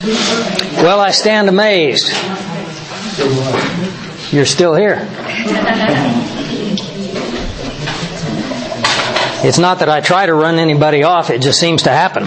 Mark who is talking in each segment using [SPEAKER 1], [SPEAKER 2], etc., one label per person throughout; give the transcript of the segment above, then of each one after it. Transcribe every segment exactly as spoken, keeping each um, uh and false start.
[SPEAKER 1] Well, I stand amazed. You're still here. It's not that I try to run anybody off, it just seems to happen.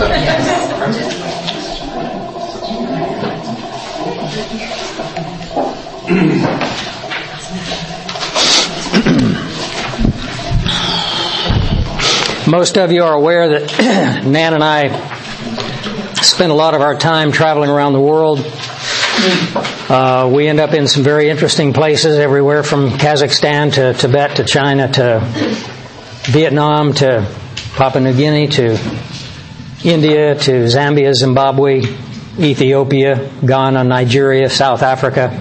[SPEAKER 1] Most of you are aware that Nan and I spend a lot of our time traveling around the world. Uh, we end up in some very interesting places, everywhere from Kazakhstan to Tibet to China to Vietnam to Papua New Guinea to India to Zambia, Zimbabwe, Ethiopia, Ghana, Nigeria, South Africa.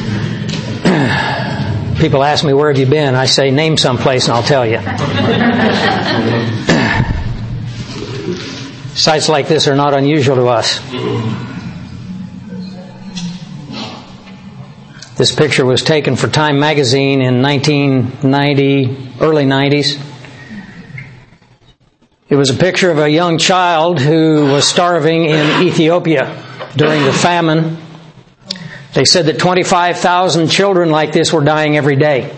[SPEAKER 1] People ask me, where have you been? I say, name some place and I'll tell you. Sites like this are not unusual to us. This picture was taken for Time magazine in nineteen ninety, early nineties. It was a picture of a young child who was starving in Ethiopia during the famine. They said that twenty-five thousand children like this were dying every day.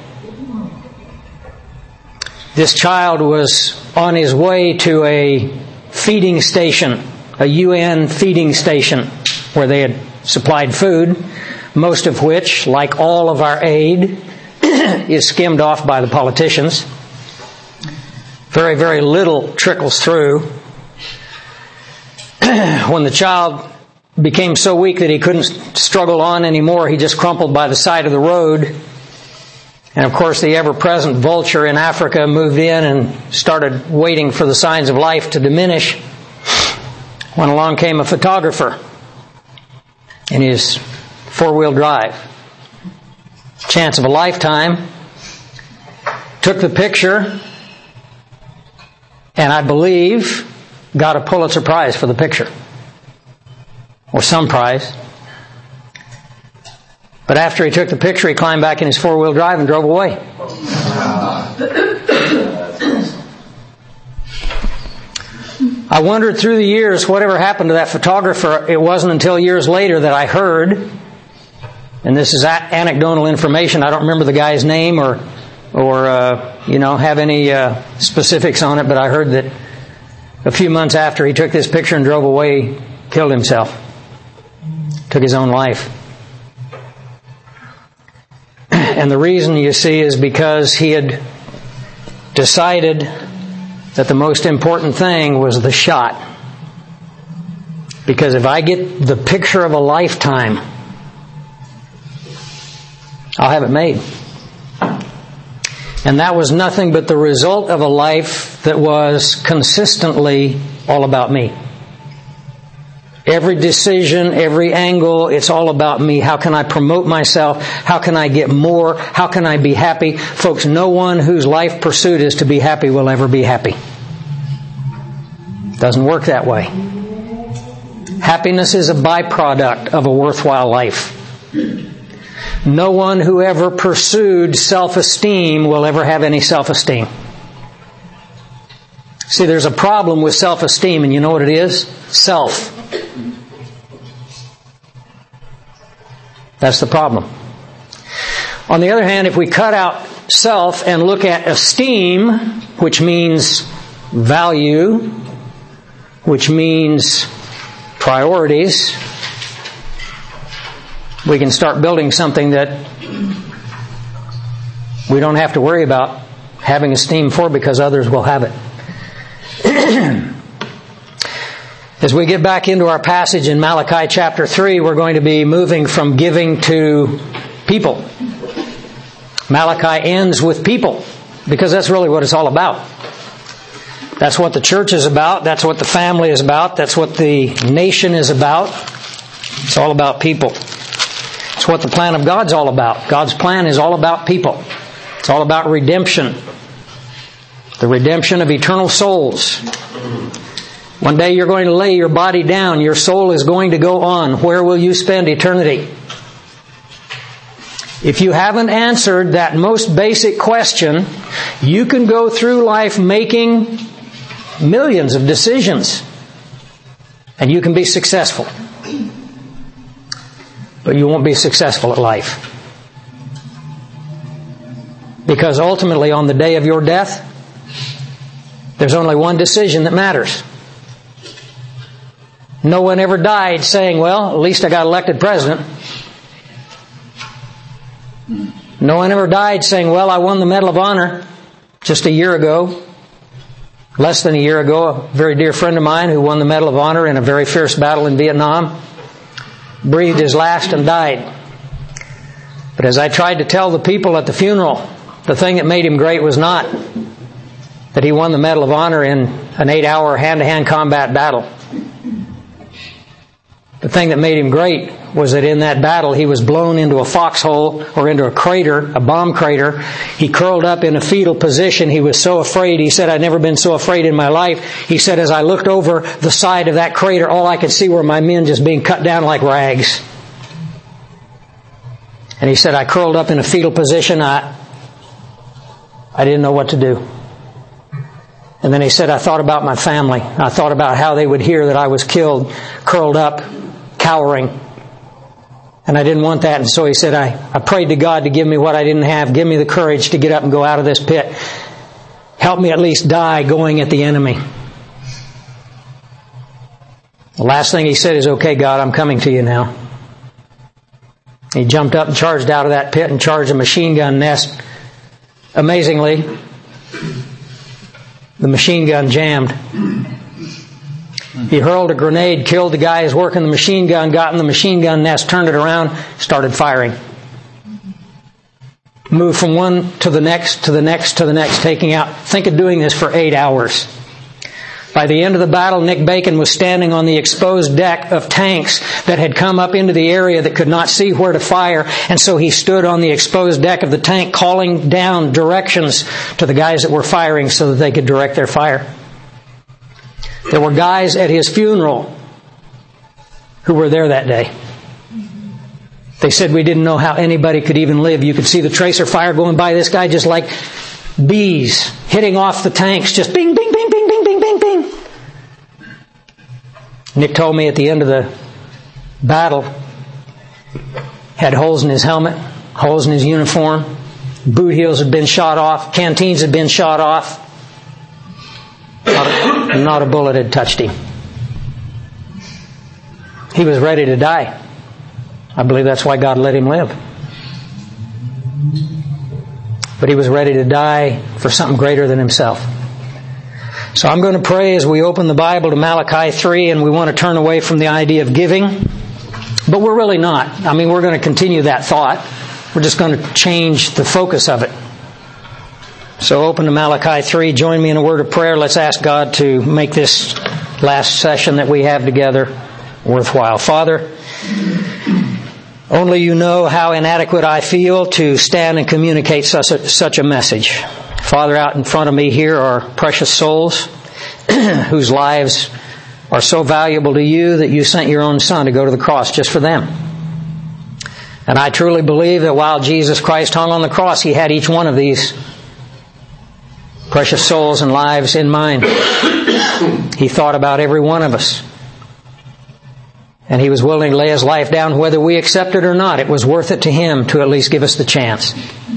[SPEAKER 1] This child was on his way to a feeding station, a U N feeding station, where they had supplied food, most of which, like all of our aid, is skimmed off by the politicians. Very, very little trickles through. When the child became so weak that he couldn't struggle on anymore, he just crumpled by the side of the road. And of course the ever-present vulture in Africa moved in and started waiting for the signs of life to diminish, when along came a photographer in his four-wheel drive. Chance of a lifetime. Took the picture, and I believe got a Pulitzer Prize for the picture. Or some prize. But after he took the picture, he climbed back in his four-wheel drive and drove away. I wondered through the years whatever happened to that photographer. It wasn't until years later that I heard, and this is a- anecdotal information, I don't remember the guy's name or, or uh, you know, have any uh, specifics on it, but I heard that a few months after he took this picture and drove away, he killed himself. Took his own life. And the reason, you see, is because he had decided that the most important thing was the shot. Because if I get the picture of a lifetime, I'll have it made. And that was nothing but the result of a life that was consistently all about me. Every decision, every angle, it's all about me. How can I promote myself? How can I get more? How can I be happy? Folks, no one whose life pursuit is to be happy will ever be happy. Doesn't work that way. Happiness is a byproduct of a worthwhile life. No one who ever pursued self-esteem will ever have any self-esteem. See, there's a problem with self-esteem, and you know what it is? Self. That's the problem. On the other hand, if we cut out self and look at esteem, which means value, which means priorities, we can start building something that we don't have to worry about having esteem for, because others will have it. As we get back into our passage in Malachi chapter three, we're going to be moving from giving to people. Malachi ends with people, because that's really what it's all about. That's what the church is about. That's what the family is about. That's what the nation is about. It's all about people. It's what the plan of God's all about. God's plan is all about people. It's all about redemption. The redemption of eternal souls. One day you're going to lay your body down. Your soul is going to go on. Where will you spend eternity? If you haven't answered that most basic question, you can go through life making millions of decisions, and you can be successful. but you won't be successful at life. Because ultimately, on the day of your death, there's only one decision that matters. No one ever died saying, well, at least I got elected president. No one ever died saying, well, I won the Medal of Honor just a year ago. Less than a year ago, a very dear friend of mine who won the Medal of Honor in a very fierce battle in Vietnam breathed his last and died. But as I tried to tell the people at the funeral, the thing that made him great was not that he won the Medal of Honor in an eight-hour hand-to-hand combat battle. The thing that made him great was that in that battle he was blown into a foxhole or into a crater, a bomb crater. He curled up in a fetal position. He was so afraid. He said, I'd never been so afraid in my life. He said, as I looked over the side of that crater, all I could see were my men just being cut down like rags. And he said, I curled up in a fetal position. I, I didn't know what to do. And then he said, I thought about my family. I thought about how they would hear that I was killed, curled up, cowering. And I didn't want that. And so he said, I, I prayed to God to give me what I didn't have. Give me the courage to get up and go out of this pit. Help me at least die going at the enemy. The last thing he said is, okay, God, I'm coming to you now. He jumped up and charged out of that pit and charged a machine gun nest. Amazingly, the machine gun jammed. He hurled a grenade, killed the guy who's working the machine gun, got in the machine gun nest, turned it around, started firing. Moved from one to the next, to the next, to the next, taking out. Think of doing this for eight hours. By the end of the battle, Nick Bacon was standing on the exposed deck of tanks that had come up into the area that could not see where to fire. And so he stood on the exposed deck of the tank calling down directions to the guys that were firing so that they could direct their fire. There were guys at his funeral who were there that day. They said we didn't know how anybody could even live. You could see the tracer fire going by this guy just like bees hitting off the tanks, just bing, bing, bing, bing, bing, bing, bing, bing. Nick told me at the end of the battle, had holes in his helmet, holes in his uniform, boot heels had been shot off, canteens had been shot off. Not a, not a bullet had touched him. He was ready to die. I believe that's why God let him live. But he was ready to die for something greater than himself. So I'm going to pray as we open the Bible to Malachi three, and we want to turn away from the idea of giving. But we're really not. I mean, we're going to continue that thought. We're just going to change the focus of it. So open to Malachi three. Join me in a word of prayer. Let's ask God to make this last session that we have together worthwhile. Father, only you know how inadequate I feel to stand and communicate such a, such a message. Father, out in front of me here are precious souls whose lives are so valuable to you that you sent your own Son to go to the cross just for them. And I truly believe that while Jesus Christ hung on the cross, He had each one of these precious souls and lives in mind. He thought about every one of us. And He was willing to lay His life down whether we accept it or not. It was worth it to Him to at least give us the chance.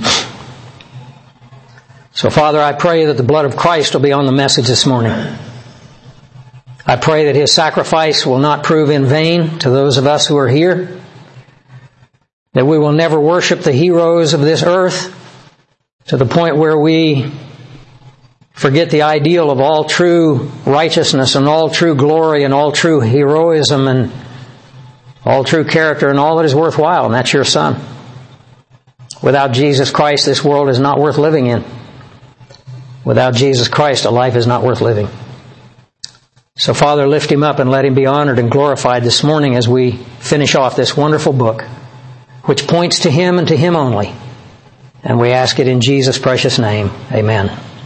[SPEAKER 1] So, Father, I pray that the blood of Christ will be on the message this morning. I pray that His sacrifice will not prove in vain to those of us who are here. That we will never worship the heroes of this earth to the point where we forget the ideal of all true righteousness and all true glory and all true heroism and all true character and all that is worthwhile, and that's your Son. Without Jesus Christ, this world is not worth living in. Without Jesus Christ, a life is not worth living. So, Father, lift Him up and let Him be honored and glorified this morning as we finish off this wonderful book, which points to Him and to Him only. And we ask it in Jesus' precious name. Amen.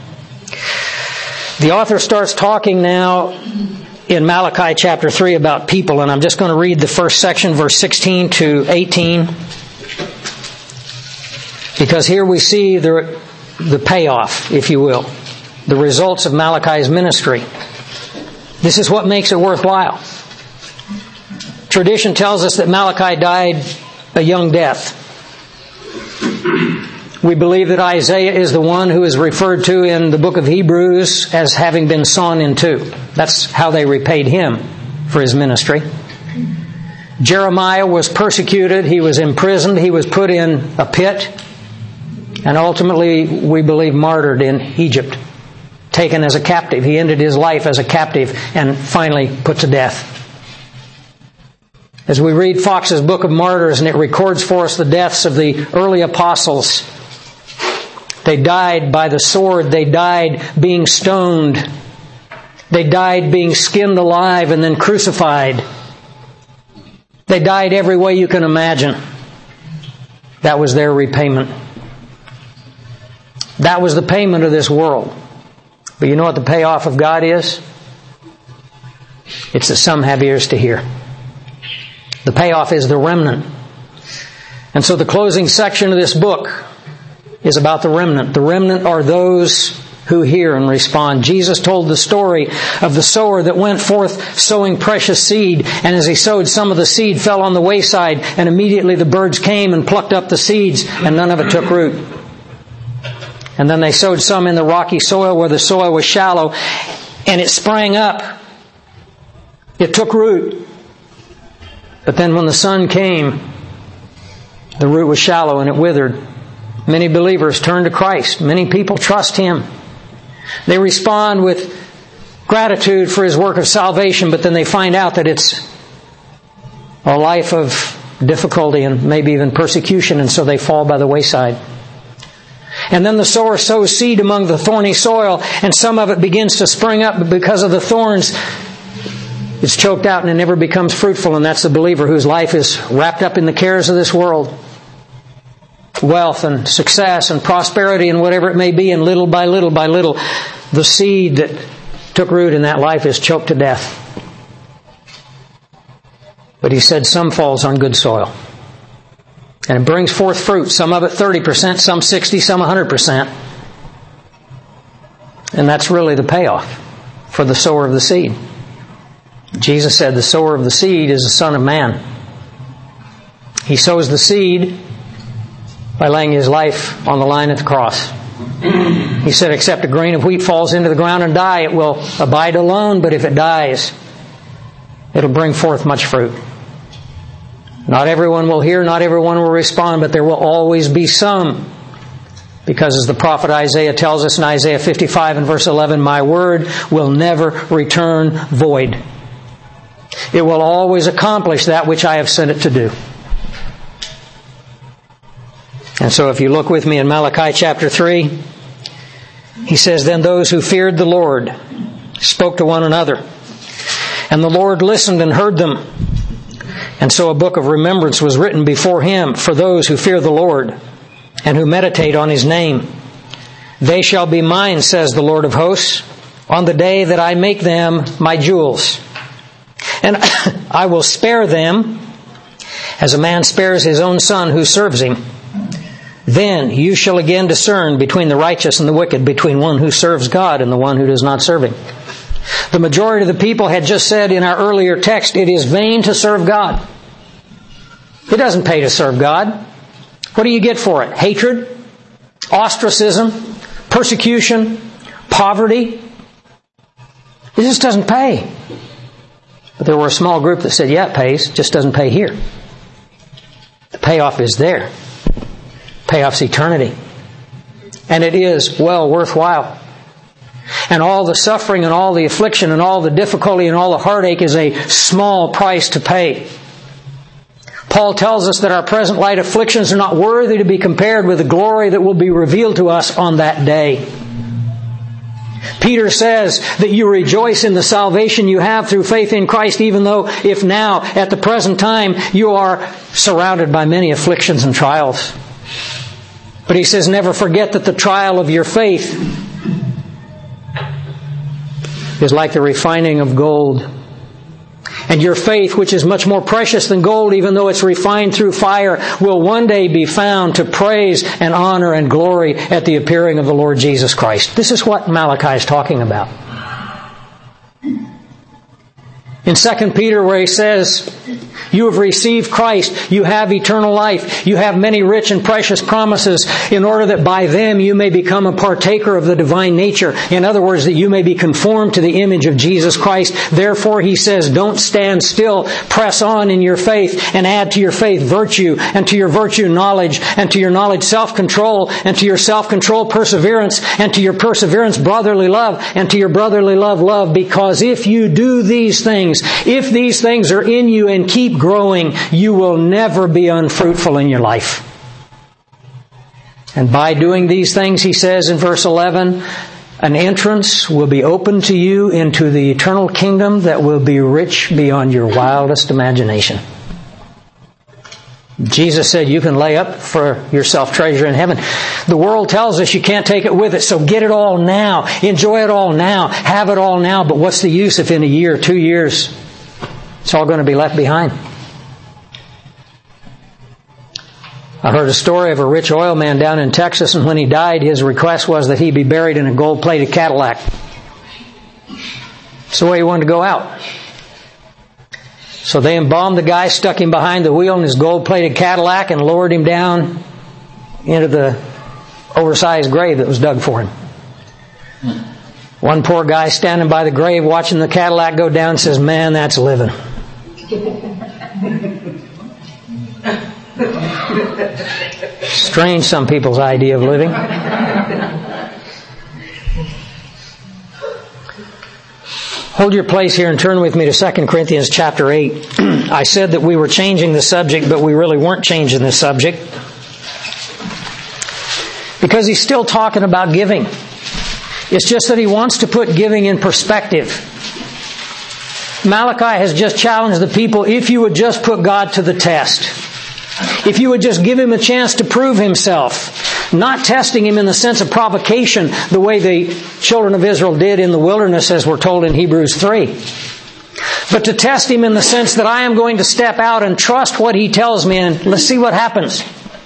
[SPEAKER 1] The author starts talking now in Malachi chapter three about people, and I'm just going to read the first section, verse sixteen to eighteen, because here we see the, the payoff, if you will, the results of Malachi's ministry. This is what makes it worthwhile. Tradition tells us that Malachi died a young death. We believe that Isaiah is the one who is referred to in the book of Hebrews as having been sawn in two. That's how they repaid him for his ministry. Jeremiah was persecuted. He was imprisoned. He was put in a pit. And ultimately, we believe, martyred in Egypt. Taken as a captive. He ended his life as a captive and finally put to death. As we read Fox's Book of Martyrs, and it records for us the deaths of the early apostles. They died by the sword. They died being stoned. They died being skinned alive and then crucified. They died every way you can imagine. That was their repayment. That was the payment of this world. But you know what the payoff of God is? It's that some have ears to hear. The payoff is the remnant. And so the closing section of this book is about the remnant. The remnant are those who hear and respond. Jesus told the story of the sower that went forth sowing precious seed, and as he sowed, some of the seed fell on the wayside, and immediately the birds came and plucked up the seeds, and none of it took root. And then they sowed some in the rocky soil where the soil was shallow, and it sprang up. It took root. But then when the sun came, the root was shallow and it withered. Many believers turn to Christ. Many people trust Him. They respond with gratitude for His work of salvation, but then they find out that it's a life of difficulty and maybe even persecution, and so they fall by the wayside. And then the sower sows seed among the thorny soil, and some of it begins to spring up, but because of the thorns, it's choked out and it never becomes fruitful, and that's the believer whose life is wrapped up in the cares of this world. Wealth and success and prosperity and whatever it may be, and little by little by little, the seed that took root in that life is choked to death. But He said some falls on good soil. And it brings forth fruit, some of it thirty percent, some sixty, some one hundred percent. And that's really the payoff for the sower of the seed. Jesus said the sower of the seed is the Son of Man. He sows the seed by laying His life on the line at the cross. He said, except a grain of wheat falls into the ground and die, it will abide alone, but if it dies, it'll bring forth much fruit. Not everyone will hear, not everyone will respond, but there will always be some. Because as the prophet Isaiah tells us in Isaiah fifty-five and verse eleven, my word will never return void. It will always accomplish that which I have sent it to do. And so if you look with me in Malachi chapter three, he says, then those who feared the Lord spoke to one another, and the Lord listened and heard them. And so a book of remembrance was written before Him for those who fear the Lord and who meditate on His name. They shall be mine, says the Lord of hosts, on the day that I make them my jewels. And I will spare them as a man spares his own son who serves him. Then you shall again discern between the righteous and the wicked, between one who serves God and the one who does not serve Him. The majority of the people had just said in our earlier text, it is vain to serve God. It doesn't pay to serve God. What do you get for it? Hatred, ostracism, persecution, poverty. It just doesn't pay. But there were a small group that said, yeah, it pays, just doesn't pay here. The payoff is there. Payoff's eternity. And it is well worthwhile. And all the suffering and all the affliction and all the difficulty and all the heartache is a small price to pay. Paul tells us that our present light afflictions are not worthy to be compared with the glory that will be revealed to us on that day. Peter says that you rejoice in the salvation you have through faith in Christ, even though if now, at the present time, you are surrounded by many afflictions and trials. But he says, never forget that the trial of your faith is like the refining of gold. And your faith, which is much more precious than gold, even though it's refined through fire, will one day be found to praise and honor and glory at the appearing of the Lord Jesus Christ. This is what Malachi is talking about. In Second Peter, where he says, You have received Christ. You have eternal life. You have many rich and precious promises in order that by them you may become a partaker of the divine nature. In other words, that you may be conformed to the image of Jesus Christ. Therefore, he says, don't stand still. Press on in your faith and add to your faith virtue, and to your virtue knowledge, and to your knowledge self-control, and to your self-control perseverance, and to your perseverance brotherly love, and to your brotherly love love. Because if you do these things, if these things are in you and keep growing, you will never be unfruitful in your life. And by doing these things, he says in verse eleven, an entrance will be opened to you into the eternal kingdom that will be rich beyond your wildest imagination. Jesus said you can lay up for yourself treasure in heaven. The world tells us you can't take it with it, so get it all now. Enjoy it all now. Have it all now. But what's the use if in a year, two years, it's all going to be left behind? I heard a story of a rich oil man down in Texas, and when he died, his request was that he be buried in a gold-plated Cadillac. It's the way he wanted to go out. So they embalmed the guy, stuck him behind the wheel in his gold-plated Cadillac, and lowered him down into the oversized grave that was dug for him. One poor guy standing by the grave watching the Cadillac go down says, "Man, that's living." Strange, some people's idea of living. Hold your place here and turn with me to Second Corinthians chapter eight. I said that we were changing the subject, but we really weren't changing the subject. Because he's still talking about giving. It's just that he wants to put giving in perspective. Malachi has just challenged the people, if you would just put God to the test. If you would just give Him a chance to prove Himself. Not testing Him in the sense of provocation, the way the children of Israel did in the wilderness, as we're told in Hebrews three. But to test Him in the sense that I am going to step out and trust what He tells me, and let's see what happens.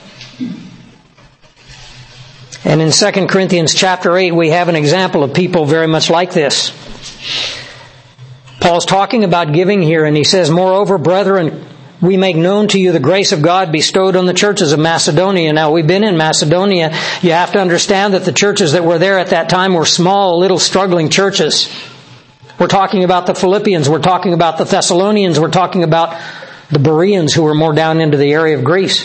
[SPEAKER 1] And in Second Corinthians chapter eight, we have an example of people very much like this. Paul's talking about giving here, and he says, "Moreover, brethren, we make known to you the grace of God bestowed on the churches of Macedonia." Now, we've been in Macedonia. You have to understand that the churches that were there at that time were small, little, struggling churches. We're talking about the Philippians. We're talking about the Thessalonians. We're talking about the Bereans, who were more down into the area of Greece.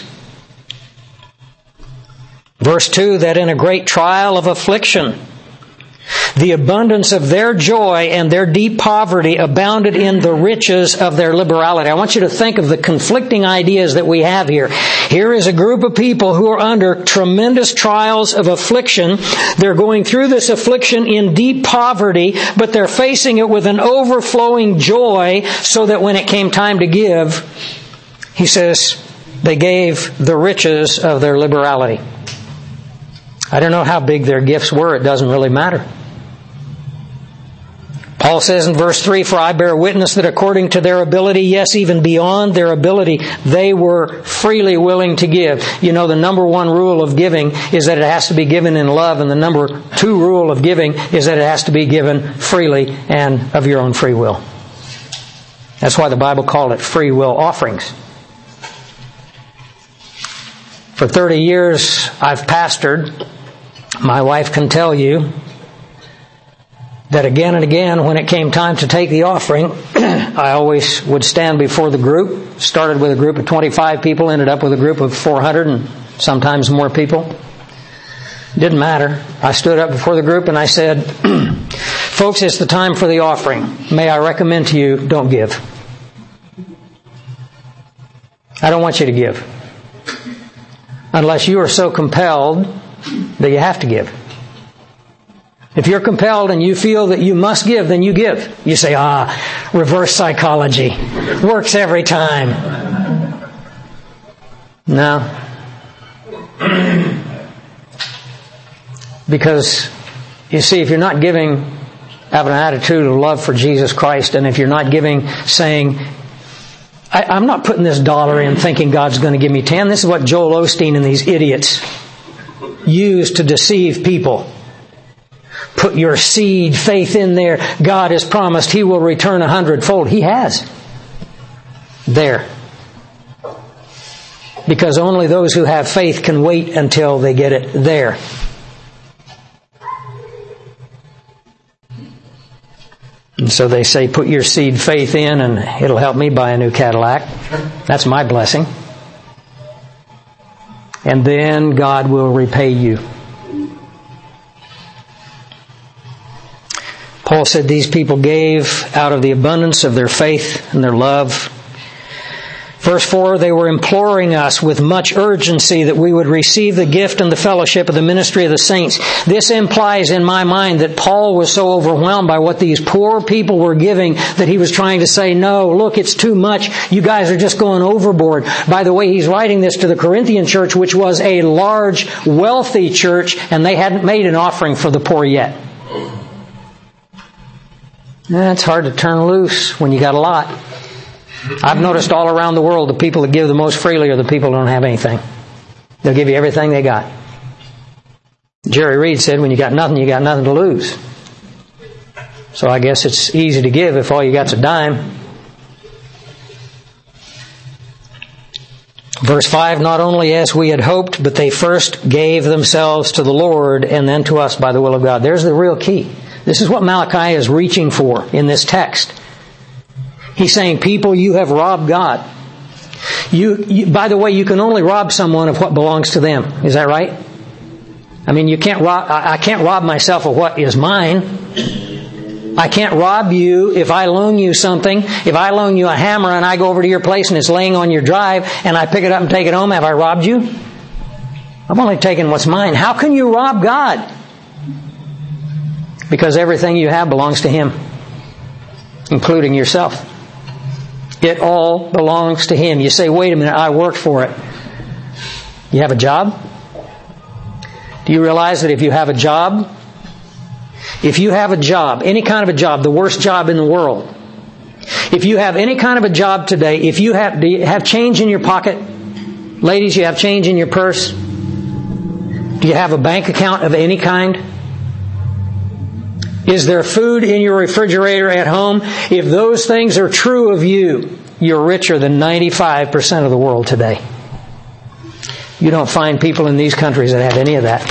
[SPEAKER 1] Verse two, that in a great trial of affliction, the abundance of their joy and their deep poverty abounded in the riches of their liberality. I want you to think of the conflicting ideas that we have here. Here is a group of people who are under tremendous trials of affliction. They're going through this affliction in deep poverty, but they're facing it with an overflowing joy, so that when it came time to give, he says, they gave the riches of their liberality. I don't know how big their gifts were. It doesn't really matter. Paul says in verse three, "For I bear witness that according to their ability, yes, even beyond their ability, they were freely willing to give." You know, the number one rule of giving is that it has to be given in love, and the number two rule of giving is that it has to be given freely and of your own free will. That's why the Bible called it free will offerings. For thirty years I've pastored. My wife can tell you that again and again, when it came time to take the offering, I always would stand before the group. Started with a group of twenty-five people, ended up with a group of four hundred and sometimes more people. Didn't matter. I stood up before the group and I said, "Folks, it's the time for the offering. May I recommend to you, don't give. I don't want you to give. Unless you are so compelled that you have to give. If you're compelled and you feel that you must give, then you give." You say, "Ah, reverse psychology. Works every time." No. Because, you see, if you're not giving out of an attitude of love for Jesus Christ, and if you're not giving saying, I, I'm not putting this dollar in thinking God's going to give me ten. This is what Joel Osteen and these idiots use to deceive people. Put your seed, faith in there. God has promised He will return a hundredfold. He has. there. Because only those who have faith can wait until they get it there. And so they say, put your seed faith in and it'll help me buy a new Cadillac. That's my blessing. And then God will repay you. Paul said these people gave out of the abundance of their faith and their love. Verse four, they were imploring us with much urgency that we would receive the gift and the fellowship of the ministry of the saints. This implies in my mind that Paul was so overwhelmed by what these poor people were giving that he was trying to say, no, look, it's too much. You guys are just going overboard. By the way, he's writing this to the Corinthian church, which was a large, wealthy church, and they hadn't made an offering for the poor yet. It's hard to turn loose when you got a lot. I've noticed all around the world the people that give the most freely are the people who don't have anything. They'll give you everything they got. Jerry Reed said, when you got nothing, you got nothing to lose. So I guess it's easy to give if all you got's a dime. Verse five, not only as we had hoped, but they first gave themselves to the Lord and then to us by the will of God. There's the real key. This is what Malachi is reaching for in this text. He's saying, people, you have robbed God. You, you, by the way, you can only rob someone of what belongs to them. Is that right? I mean, you can't rob, I, I can't rob myself of what is mine. I can't rob you if I loan you something. If I loan you a hammer and I go over to your place and it's laying on your drive and I pick it up and take it home, have I robbed you? I've only taken what's mine. How can you rob God? Because everything you have belongs to Him, including yourself. It all belongs to Him. You say, wait a minute, I worked for it. You have a job? Do you realize that if you have a job, if you have a job, any kind of a job, the worst job in the world, if you have any kind of a job today, if you have, do you have change in your pocket? Ladies, you have change in your purse? Do you have a bank account of any kind? Is there food in your refrigerator at home? If those things are true of you, you're richer than ninety-five percent of the world today. You don't find people in these countries that have any of that.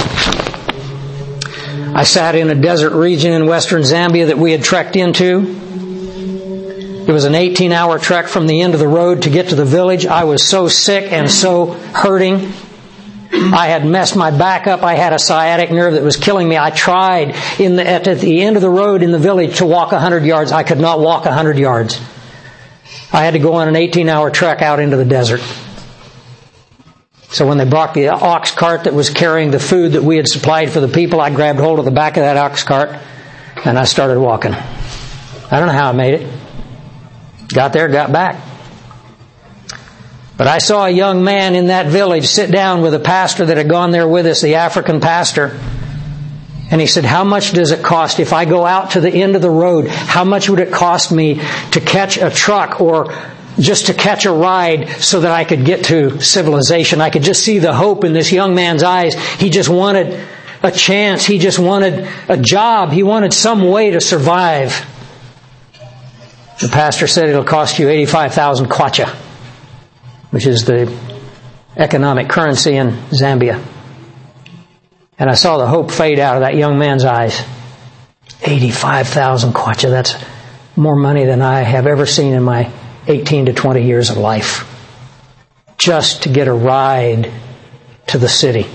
[SPEAKER 1] I sat in a desert region in western Zambia that we had trekked into. It was an eighteen-hour trek from the end of the road to get to the village. I was so sick and so hurting. I had messed my back up. I had a sciatic nerve that was killing me. I tried in the, at the end of the road in the village to walk one hundred yards. I could not walk one hundred yards. I had to go on an eighteen-hour trek out into the desert. So when they brought the ox cart that was carrying the food that we had supplied for the people, I grabbed hold of the back of that ox cart and I started walking. I don't know how I made it. Got there, got back. But I saw a young man in that village sit down with a pastor that had gone there with us, the African pastor. And he said, how much does it cost if I go out to the end of the road? How much would it cost me to catch a truck or just to catch a ride so that I could get to civilization? I could just see the hope in this young man's eyes. He just wanted a chance. He just wanted a job. He wanted some way to survive. The pastor said it'll cost you eighty-five thousand kwacha, which is the economic currency in Zambia. And I saw the hope fade out of that young man's eyes. eighty-five thousand kwacha, that's more money than I have ever seen in my eighteen to twenty years of life. Just to get a ride to the city.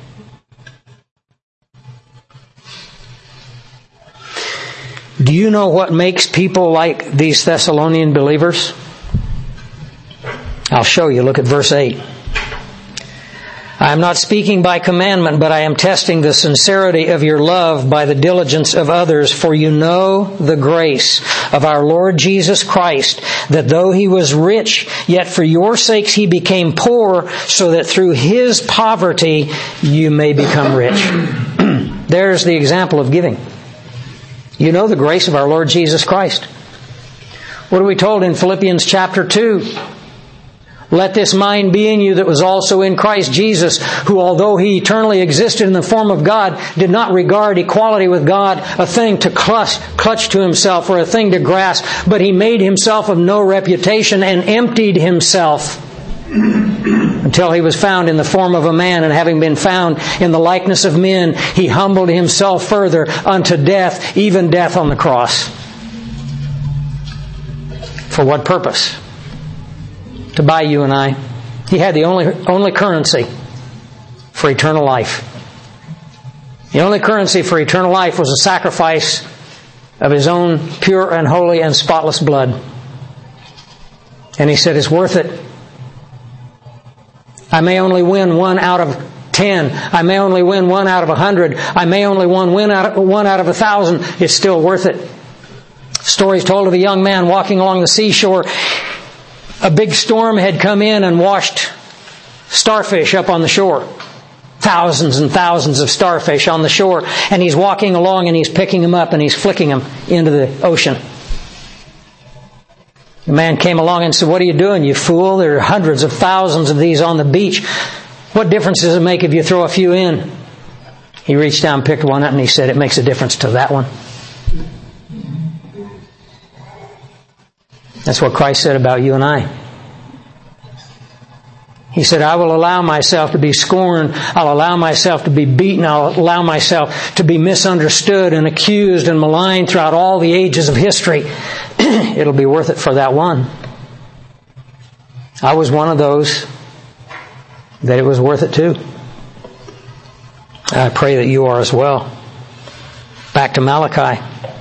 [SPEAKER 1] Do you know what makes people like these Thessalonian believers? I'll show you. Look at verse eight. I am not speaking by commandment, but I am testing the sincerity of your love by the diligence of others. For you know the grace of our Lord Jesus Christ, that though He was rich, yet for your sakes He became poor, so that through His poverty you may become rich. There's the example of giving. You know the grace of our Lord Jesus Christ. What are we told in Philippians chapter two? Let this mind be in you that was also in Christ Jesus, who, although He eternally existed in the form of God, did not regard equality with God a thing to clutch, clutch to Himself or a thing to grasp, but He made Himself of no reputation and emptied Himself until He was found in the form of a man, and having been found in the likeness of men, He humbled Himself further unto death, even death on the cross. For what purpose? To buy you and I. He had the only only currency for eternal life. The only currency for eternal life was a sacrifice of His own pure and holy and spotless blood. And He said, it's worth it. I may only win one out of ten. I may only win one out of a hundred. I may only win out of, one out of a thousand. It's still worth it. Stories told of a young man walking along the seashore. A big storm had come in and washed starfish up on the shore. Thousands and thousands of starfish on the shore. And he's walking along and he's picking them up and he's flicking them into the ocean. The man came along and said, what are you doing, you fool? There are hundreds of thousands of these on the beach. What difference does it make if you throw a few in? He reached down, picked one up, and he said, it makes a difference to that one. That's what Christ said about you and I. He said, I will allow myself to be scorned. I'll allow myself to be beaten. I'll allow myself to be misunderstood and accused and maligned throughout all the ages of history. It'll be worth it for that one. I was one of those that it was worth it too. I pray that you are as well. Back to Malachi.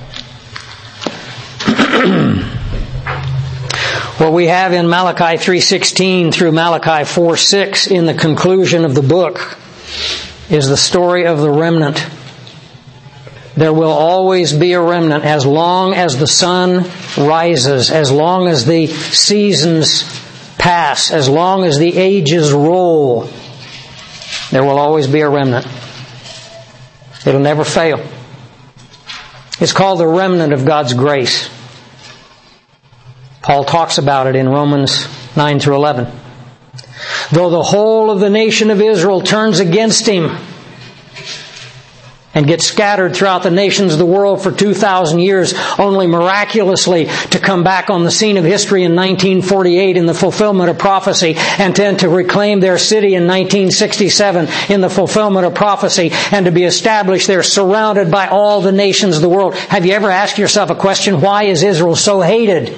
[SPEAKER 1] What we have in Malachi three sixteen through Malachi four six in the conclusion of the book is the story of the remnant. There will always be a remnant as long as the sun rises, as long as the seasons pass, as long as the ages roll. There will always be a remnant. It'll never fail. It's called the remnant of God's grace. Paul talks about it in Romans nine through eleven. Though the whole of the nation of Israel turns against him and gets scattered throughout the nations of the world for two thousand years, only miraculously to come back on the scene of history in nineteen forty-eight in the fulfillment of prophecy, and then to reclaim their city in nineteen sixty-seven in the fulfillment of prophecy, and to be established there surrounded by all the nations of the world. Have you ever asked yourself a question, why is Israel so hated?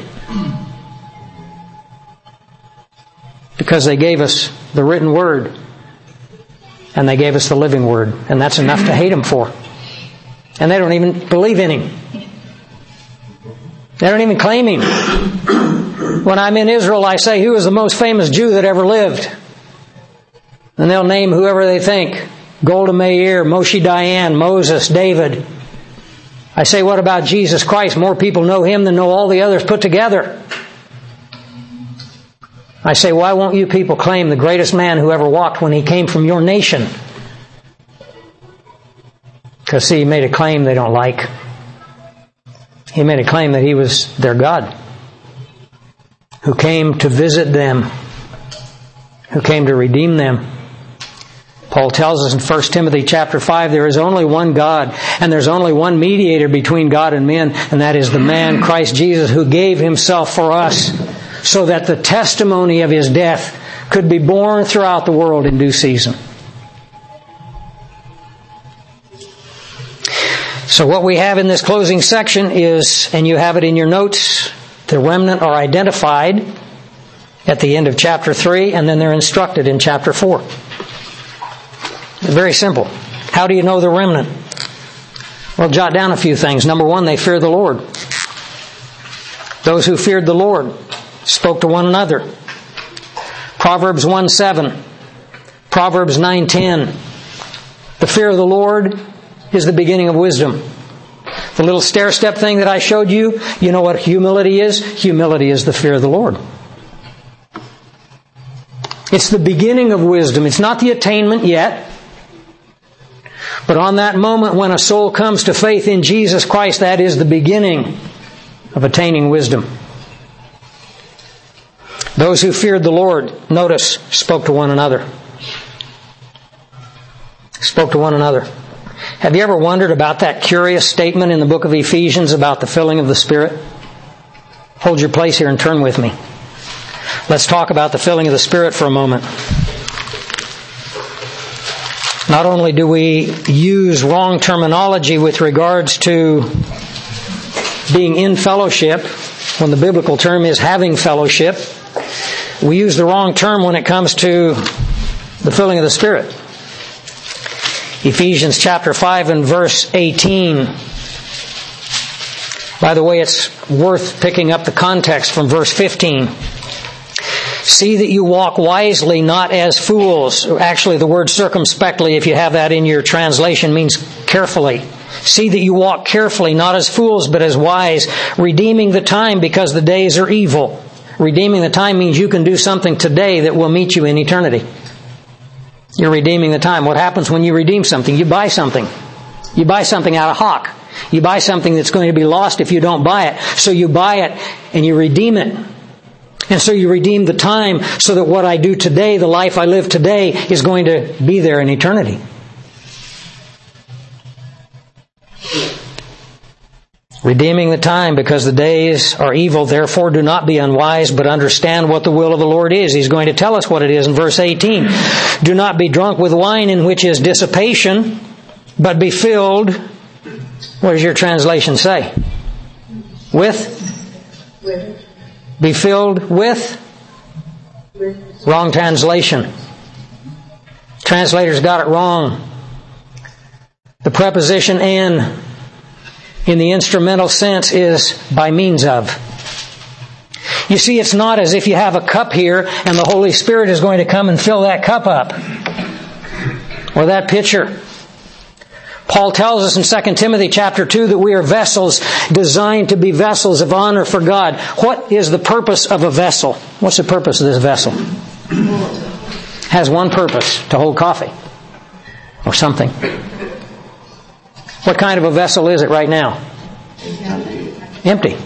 [SPEAKER 1] Because they gave us the written word. And they gave us the living word. And that's enough to hate him for. And they don't even believe in him. They don't even claim him. When I'm in Israel, I say, who is the most famous Jew that ever lived? And they'll name whoever they think. Golda Meir, Moshe Dayan, Moses, David. I say, what about Jesus Christ? More people know him than know all the others put together. I say, why won't you people claim the greatest man who ever walked when he came from your nation? Because, see, he made a claim they don't like. He made a claim that he was their God, who came to visit them, who came to redeem them. Paul tells us in First Timothy chapter five, there is only one God, and there's only one mediator between God and men, and that is the man, Christ Jesus, who gave himself for us, so that the testimony of his death could be borne throughout the world in due season. So what we have in this closing section is, and you have it in your notes, the remnant are identified at the end of chapter three, and then they're instructed in chapter four. Very simple. How do you know the remnant? Well, jot down a few things. Number one, they fear the Lord. Those who feared the Lord spoke to one another. Proverbs one seven. Proverbs nine ten. The fear of the Lord is the beginning of wisdom. The little stair-step thing that I showed you, you know what humility is? Humility is the fear of the Lord. It's the beginning of wisdom. It's not the attainment yet. But on that moment when a soul comes to faith in Jesus Christ, that is the beginning of attaining wisdom. Those who feared the Lord, notice, spoke to one another. Spoke to one another. Have you ever wondered about that curious statement in the book of Ephesians about the filling of the Spirit? Hold your place here and turn with me. Let's talk about the filling of the Spirit for a moment. Not only do we use wrong terminology with regards to being in fellowship, when the biblical term is having fellowship, we use the wrong term when it comes to the filling of the Spirit. Ephesians chapter five and verse eighteen. By the way, it's worth picking up the context from verse fifteen. See that you walk wisely, not as fools. Actually, the word circumspectly, if you have that in your translation, means carefully. See that you walk carefully, not as fools, but as wise, redeeming the time because the days are evil. Redeeming the time means you can do something today that will meet you in eternity. You're redeeming the time. What happens when you redeem something? You buy something. You buy something out of hock. You buy something that's going to be lost if you don't buy it. So you buy it and you redeem it. And so you redeem the time so that what I do today, the life I live today, is going to be there in eternity. Redeeming the time because the days are evil, therefore do not be unwise, but understand what the will of the Lord is. He's going to tell us what it is in verse eighteen. Do not be drunk with wine in which is dissipation, but be filled, what does your translation say? With? With. Be filled with? With. Wrong translation. Translators got it wrong. The preposition "and" in the instrumental sense is by means of. You see, it's not as if you have a cup here and the Holy Spirit is going to come and fill that cup up. Or that pitcher. Paul tells us in Second Timothy chapter two that we are vessels designed to be vessels of honor for God. What is the purpose of a vessel? What's the purpose of this vessel? Has one purpose, to hold coffee or something. What kind of a vessel is it right now? Empty.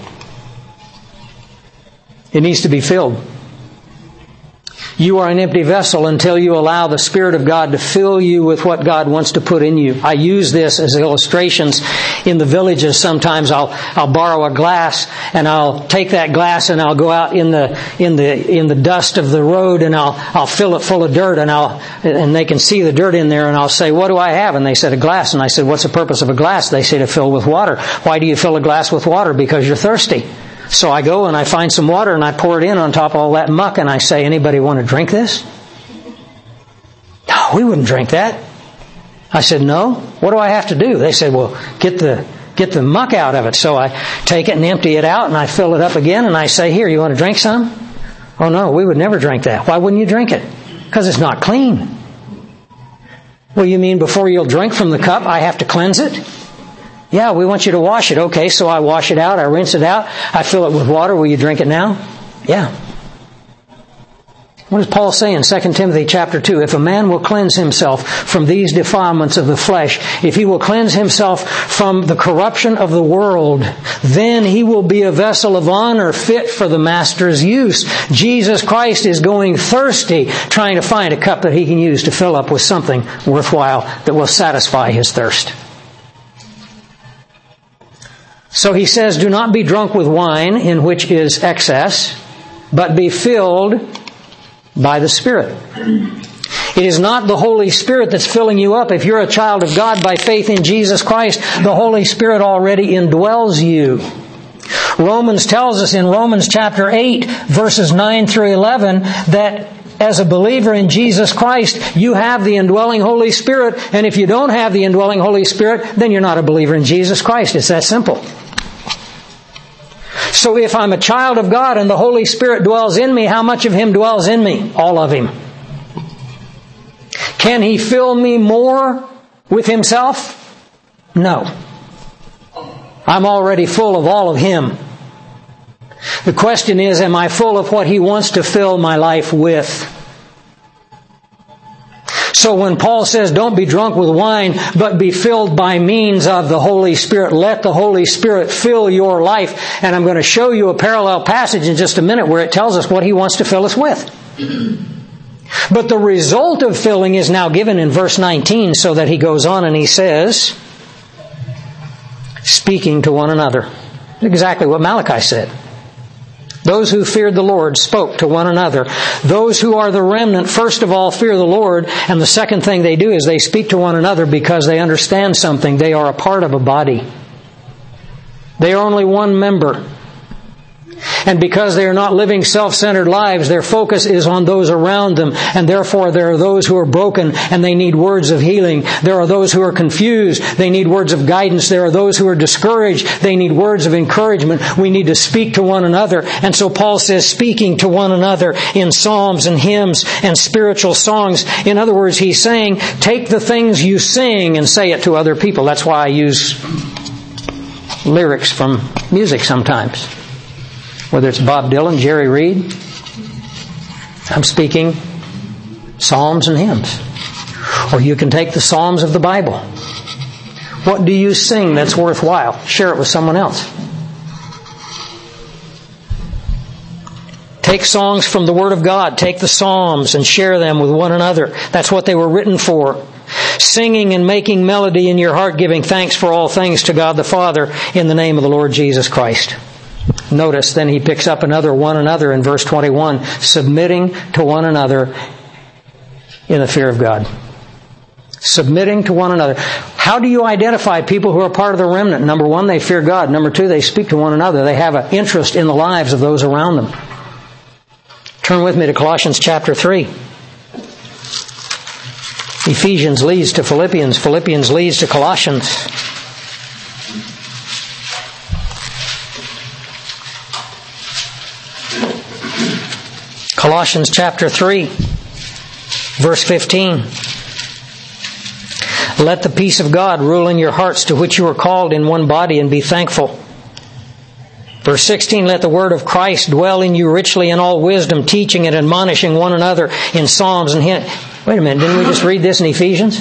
[SPEAKER 1] It needs to be filled. You are an empty vessel until you allow the Spirit of God to fill you with what God wants to put in you. I use this as illustrations in the villages. Sometimes I'll I'll borrow a glass and I'll take that glass and I'll go out in the in the in the dust of the road and I'll I'll fill it full of dirt and I'll and they can see the dirt in there and I'll say, "What do I have?" And they said, "A glass." And I said, "What's the purpose of a glass?" They say, "To fill with water." Why do you fill a glass with water? Because you're thirsty. So I go and I find some water and I pour it in on top of all that muck and I say, "Anybody want to drink this?" No, we wouldn't drink that. I said, "No. What do I have to do?" They said, "Well, get the get the muck out of it." So I take it and empty it out and I fill it up again and I say, "Here, you want to drink some?" "Oh no, we would never drink that." "Why wouldn't you drink it?" "Because it's not clean." "Well, you mean before you'll drink from the cup, I have to cleanse it?" "Yeah, we want you to wash it." "Okay, so I wash it out, I rinse it out, I fill it with water. Will you drink it now?" "Yeah." What does Paul say in Second Timothy chapter two? If a man will cleanse himself from these defilements of the flesh, if he will cleanse himself from the corruption of the world, then he will be a vessel of honor fit for the master's use. Jesus Christ is going thirsty, trying to find a cup that he can use to fill up with something worthwhile that will satisfy his thirst. So he says, do not be drunk with wine, in which is excess, but be filled by the Spirit. It is not the Holy Spirit that's filling you up. If you're a child of God by faith in Jesus Christ, the Holy Spirit already indwells you. Romans tells us in Romans chapter eight, verses nine through eleven, that as a believer in Jesus Christ, you have the indwelling Holy Spirit, and if you don't have the indwelling Holy Spirit, then you're not a believer in Jesus Christ. It's that simple. So if I'm a child of God and the Holy Spirit dwells in me, how much of Him dwells in me? All of Him. Can He fill me more with Himself? No. I'm already full of all of Him. The question is, am I full of what He wants to fill my life with? So when Paul says, don't be drunk with wine, but be filled by means of the Holy Spirit, let the Holy Spirit fill your life. And I'm going to show you a parallel passage in just a minute where it tells us what He wants to fill us with. But the result of filling is now given in verse nineteen, so that he goes on and he says, speaking to one another. Exactly what Malachi said. Those who feared the Lord spoke to one another. Those who are the remnant, first of all, fear the Lord. And the second thing they do is they speak to one another because they understand something. They are a part of a body. They are only one member. And because they are not living self-centered lives, their focus is on those around them. And therefore there are those who are broken and they need words of healing. There are those who are confused. They need words of guidance. There are those who are discouraged. They need words of encouragement. We need to speak to one another. And so Paul says, speaking to one another in psalms and hymns and spiritual songs. In other words, he's saying, take the things you sing and say it to other people. That's why I use lyrics from music sometimes. Whether it's Bob Dylan, Jerry Reed, I'm speaking psalms and hymns. Or you can take the psalms of the Bible. What do you sing that's worthwhile? Share it with someone else. Take songs from the Word of God. Take the psalms and share them with one another. That's what they were written for. Singing and making melody in your heart, giving thanks for all things to God the Father in the name of the Lord Jesus Christ. Notice, then he picks up another one another in verse twenty-one, submitting to one another in the fear of God. Submitting to one another. How do you identify people who are part of the remnant? Number one, they fear God. Number two, they speak to one another. They have an interest in the lives of those around them. Turn with me to Colossians chapter three. Ephesians leads to Philippians. Philippians leads to Colossians. Colossians chapter three, verse fifteen. Let the peace of God rule in your hearts, to which you are called in one body, and be thankful. Verse sixteen, let the word of Christ dwell in you richly in all wisdom, teaching and admonishing one another in psalms and hymns. Wait a minute, didn't we just read this in Ephesians?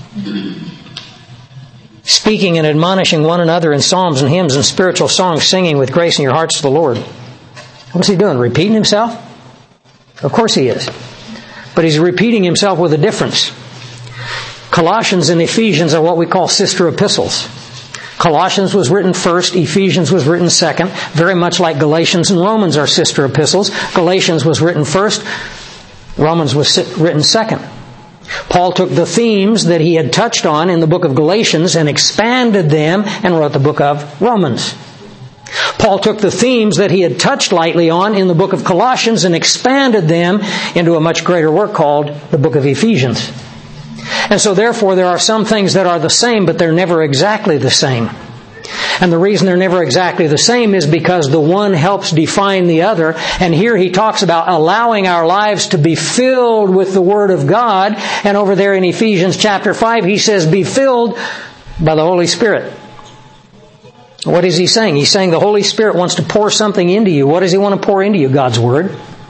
[SPEAKER 1] Speaking and admonishing one another in psalms and hymns and spiritual songs, singing with grace in your hearts to the Lord. What's he doing? Repeating himself? Of course he is. But he's repeating himself with a difference. Colossians and Ephesians are what we call sister epistles. Colossians was written first, Ephesians was written second, very much like Galatians and Romans are sister epistles. Galatians was written first, Romans was written second. Paul took the themes that he had touched on in the book of Galatians and expanded them and wrote the book of Romans. Paul took the themes that he had touched lightly on in the book of Colossians and expanded them into a much greater work called the book of Ephesians. And so therefore there are some things that are the same, but they're never exactly the same. And the reason they're never exactly the same is because the one helps define the other. And here he talks about allowing our lives to be filled with the Word of God. And over there in Ephesians chapter five, he says, be filled by the Holy Spirit. What is he saying? He's saying the Holy Spirit wants to pour something into you. What does he want to pour into you? God's Word.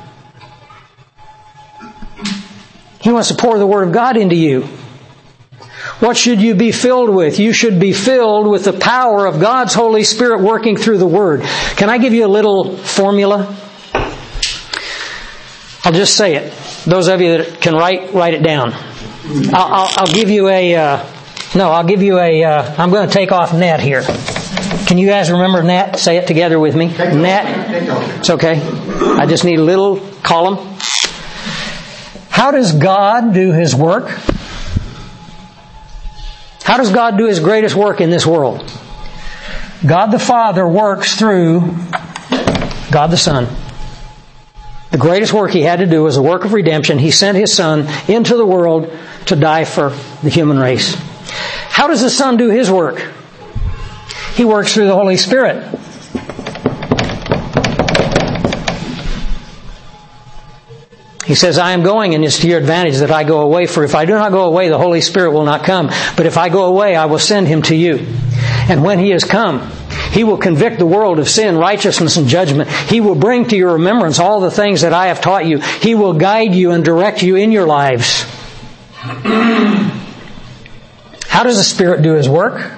[SPEAKER 1] He wants to pour the Word of God into you. What should you be filled with? You should be filled with the power of God's Holy Spirit working through the Word. Can I give you a little formula? I'll just say it. Those of you that can write, write it down. I'll, I'll, I'll give you a, uh, no, I'll give you a, uh, I'm going to take off net here. Can you guys remember net? Say it together with me. Net. It's okay. I just need a little column. How does God do His work? How does God do His greatest work in this world? God the Father works through God the Son. The greatest work He had to do was the work of redemption. He sent His Son into the world to die for the human race. How does the Son do His work? He works through the Holy Spirit. He says, I am going, and it's to your advantage that I go away. For if I do not go away, the Holy Spirit will not come. But if I go away, I will send Him to you. And when He has come, He will convict the world of sin, righteousness, and judgment. He will bring to your remembrance all the things that I have taught you. He will guide you and direct you in your lives. How does the Spirit do His work?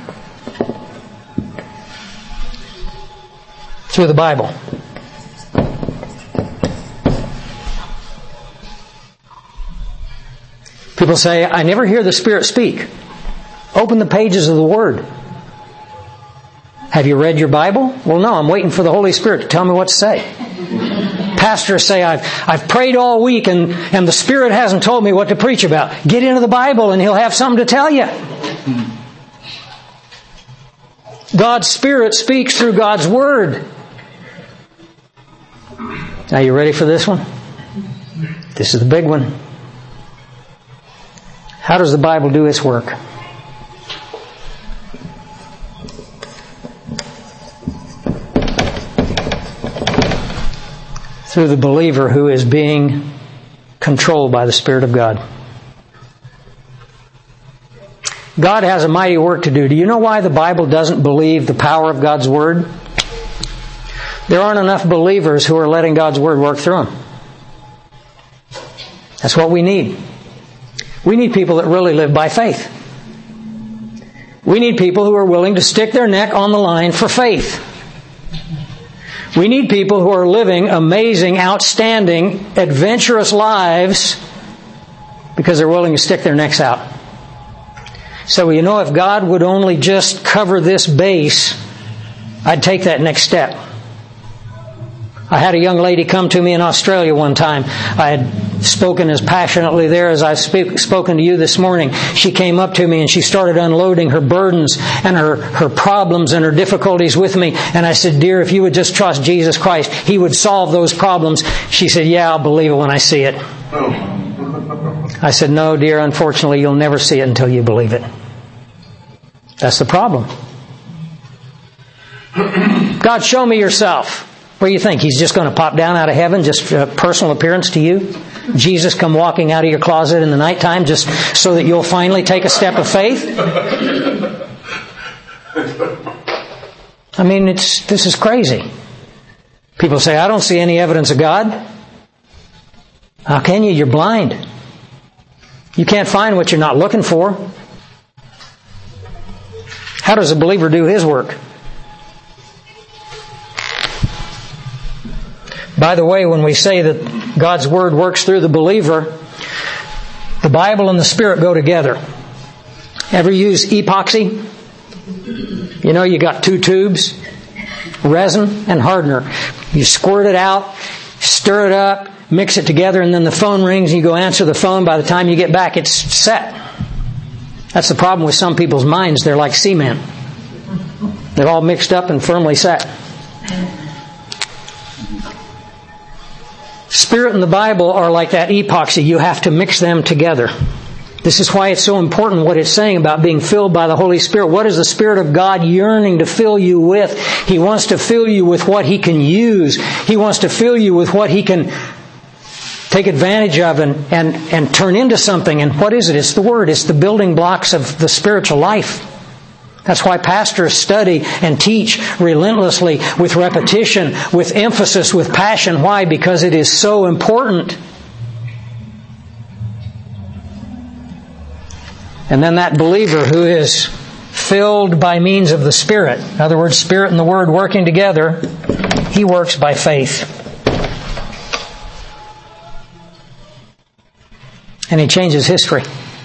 [SPEAKER 1] Through the Bible. People say, I never hear the Spirit speak. Open the pages of the Word. Have you read your Bible? Well, no, I'm waiting for the Holy Spirit to tell me what to say. Pastors say, I've, I've prayed all week and, and the Spirit hasn't told me what to preach about. Get into the Bible and He'll have something to tell you. God's Spirit speaks through God's Word. Now, you ready for this one? This is the big one. How does the Bible do its work? Through the believer who is being controlled by the Spirit of God. God has a mighty work to do. Do you know why the Bible doesn't believe the power of God's Word? There aren't enough believers who are letting God's Word work through them. That's what we need. We need people that really live by faith. We need people who are willing to stick their neck on the line for faith. We need people who are living amazing, outstanding, adventurous lives because they're willing to stick their necks out. So, you know, if God would only just cover this base, I'd take that next step. I had a young lady come to me in Australia one time. I had spoken as passionately there as I've speak, spoken to you this morning. She came up to me and she started unloading her burdens and her, her problems and her difficulties with me. And I said, dear, if you would just trust Jesus Christ, He would solve those problems. She said, yeah, I'll believe it when I see it. I said, no, dear, unfortunately, you'll never see it until you believe it. That's the problem. God, show me yourself. What do you think? He's just going to pop down out of heaven, just a personal appearance to you? Jesus come walking out of your closet in the nighttime just so that you'll finally take a step of faith? I mean, it's this is crazy. People say, I don't see any evidence of God. How can you? You're blind. You can't find what you're not looking for. How does a believer do his work? By the way, when we say that God's Word works through the believer, the Bible and the Spirit go together. Ever use epoxy? You know, you got two tubes, resin and hardener. You squirt it out, stir it up, mix it together, and then the phone rings and you go answer the phone. By the time you get back, it's set. That's the problem with some people's minds. They're like cement. They're all mixed up and firmly set. Spirit and the Bible are like that epoxy. You have to mix them together. This is why it's so important what it's saying about being filled by the Holy Spirit. What is the Spirit of God yearning to fill you with? He wants to fill you with what He can use. He wants to fill you with what He can take advantage of and, and, and turn into something. And what is it? It's the Word. It's the building blocks of the spiritual life. That's why pastors study and teach relentlessly, with repetition, with emphasis, with passion. Why? Because it is so important. And then that believer who is filled by means of the Spirit, in other words, Spirit and the Word working together, he works by faith. And he changes history.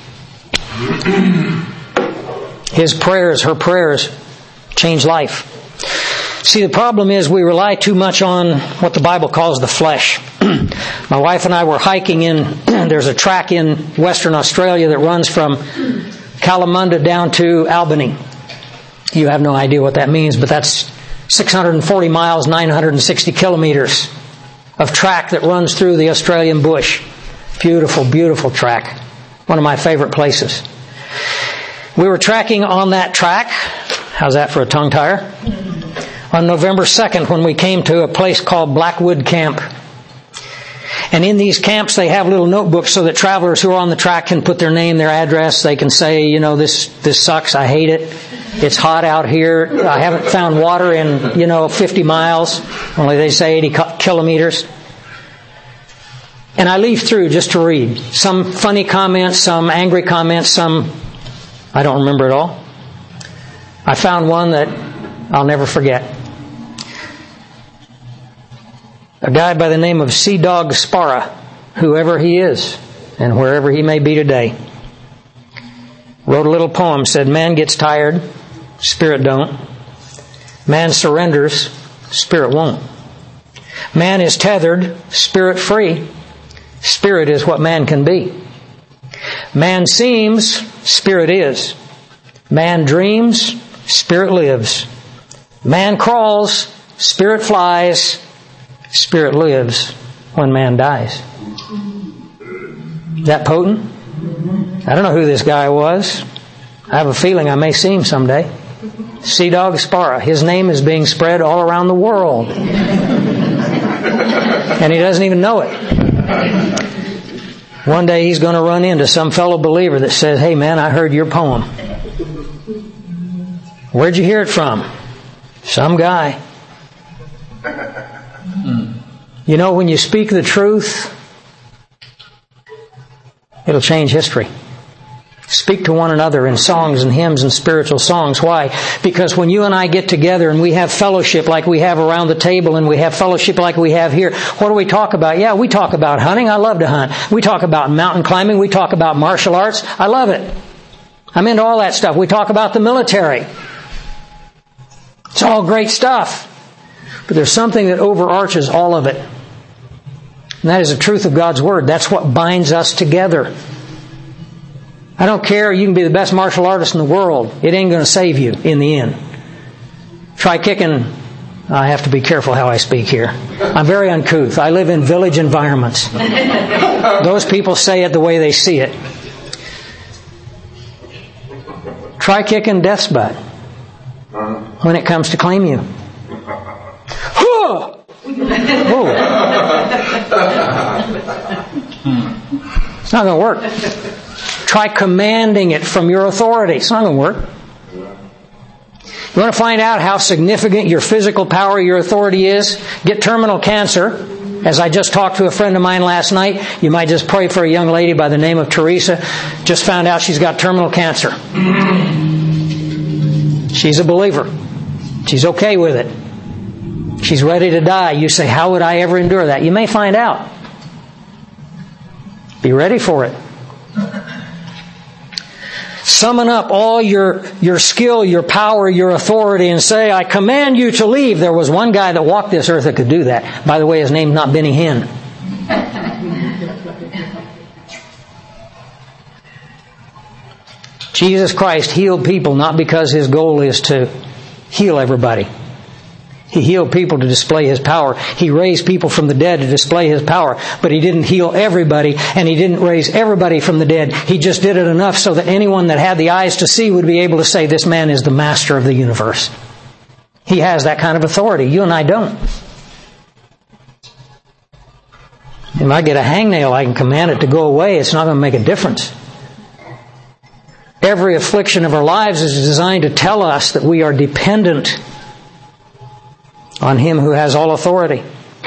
[SPEAKER 1] His prayers, her prayers, change life. See, the problem is we rely too much on what the Bible calls the flesh. My wife and I were hiking in, there's a track in Western Australia that runs from Kalamunda down to Albany. You have no idea what that means, but that's six hundred forty miles, nine hundred sixty kilometers of track that runs through the Australian bush. Beautiful, beautiful track. One of my favorite places. We were tracking on that track. How's that for a tongue tire? On November second, when we came to a place called Blackwood Camp. And in these camps, they have little notebooks so that travelers who are on the track can put their name, their address. They can say, you know, this, this sucks. I hate it. It's hot out here. I haven't found water in, you know, fifty miles. Only they say eighty kilometers. And I leaf through just to read. Some funny comments, some angry comments, some I don't remember it all. I found one that I'll never forget. A guy by the name of Sea Dog Sparrow, whoever he is and wherever he may be today, wrote a little poem, said, man gets tired, spirit don't. Man surrenders, spirit won't. Man is tethered, spirit free. Spirit is what man can be. Man seems, spirit is. Man dreams, spirit lives. Man crawls, spirit flies. Spirit lives when man dies. Is that potent? I don't know who this guy was. I have a feeling I may see him someday. Sea Dog Sparrow. His name is being spread all around the world. And he doesn't even know it. One day he's going to run into some fellow believer that says, hey man, I heard your poem. Where'd you hear it from? Some guy. You know, when you speak the truth, it'll change history. Speak to one another in songs and hymns and spiritual songs. Why? Because when you and I get together and we have fellowship like we have around the table and we have fellowship like we have here, what do we talk about? Yeah, we talk about hunting. I love to hunt. We talk about mountain climbing. We talk about martial arts. I love it. I'm into all that stuff. We talk about the military. It's all great stuff. But there's something that overarches all of it. And that is the truth of God's Word. That's what binds us together. I don't care. You can be the best martial artist in the world. It ain't going to save you in the end. Try kicking. I have to be careful how I speak here. I'm very uncouth. I live in village environments. Those people say it the way they see it. Try kicking death's butt when it comes to claim you. Whoa! It's not going to work. Try commanding it from your authority. It's not going to work. You want to find out how significant your physical power, your authority is? Get terminal cancer. As I just talked to a friend of mine last night, you might just pray for a young lady by the name of Teresa. Just found out she's got terminal cancer. She's a believer. She's okay with it. She's ready to die. You say, how would I ever endure that? You may find out. Be ready for it. Summon up all your, your skill, your power, your authority and say, I command you to leave. There was one guy that walked this earth that could do that. By the way, his name's not Benny Hinn. Jesus Christ healed people not because His goal is to heal everybody. He healed people to display His power. He raised people from the dead to display His power. But He didn't heal everybody, and He didn't raise everybody from the dead. He just did it enough so that anyone that had the eyes to see would be able to say, this man is the master of the universe. He has that kind of authority. You and I don't. If I get a hangnail, I can command it to go away. It's not going to make a difference. Every affliction of our lives is designed to tell us that we are dependent on Him who has all authority.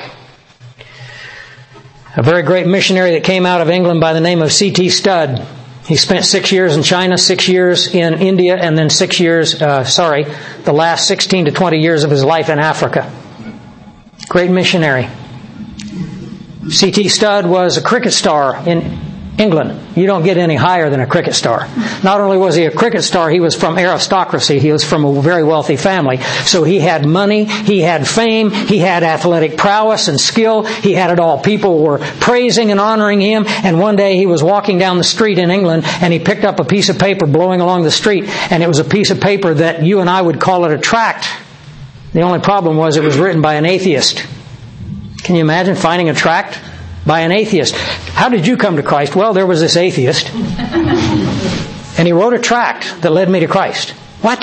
[SPEAKER 1] A very great missionary that came out of England by the name of C T Studd. He spent six years in China, six years in India, and then six years, uh, sorry, the last sixteen to twenty years of his life in Africa. Great missionary. C T Studd was a cricket star in England. You don't get any higher than a cricket star. Not only was he a cricket star, he was from aristocracy. He was from a very wealthy family. So he had money, he had fame, he had athletic prowess and skill. He had it all. People were praising and honoring him. And one day he was walking down the street in England and he picked up a piece of paper blowing along the street. And it was a piece of paper that you and I would call it a tract. The only problem was it was written by an atheist. Can you imagine finding a tract by an atheist? How did you come to Christ? Well, there was this atheist. And he wrote a tract that led me to Christ. What?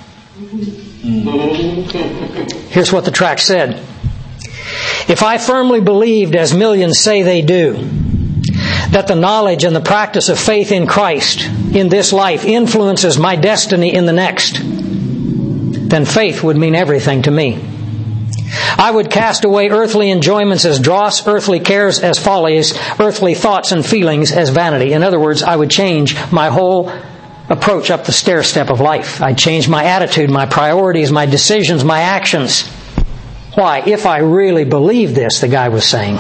[SPEAKER 1] Here's what the tract said. If I firmly believed, as millions say they do, that the knowledge and the practice of faith in Christ in this life influences my destiny in the next, then faith would mean everything to me. I would cast away earthly enjoyments as dross, earthly cares as follies, earthly thoughts and feelings as vanity. In other words, I would change my whole approach up the stair step of life. I'd change my attitude, my priorities, my decisions, my actions. Why? If I really believe this, the guy was saying.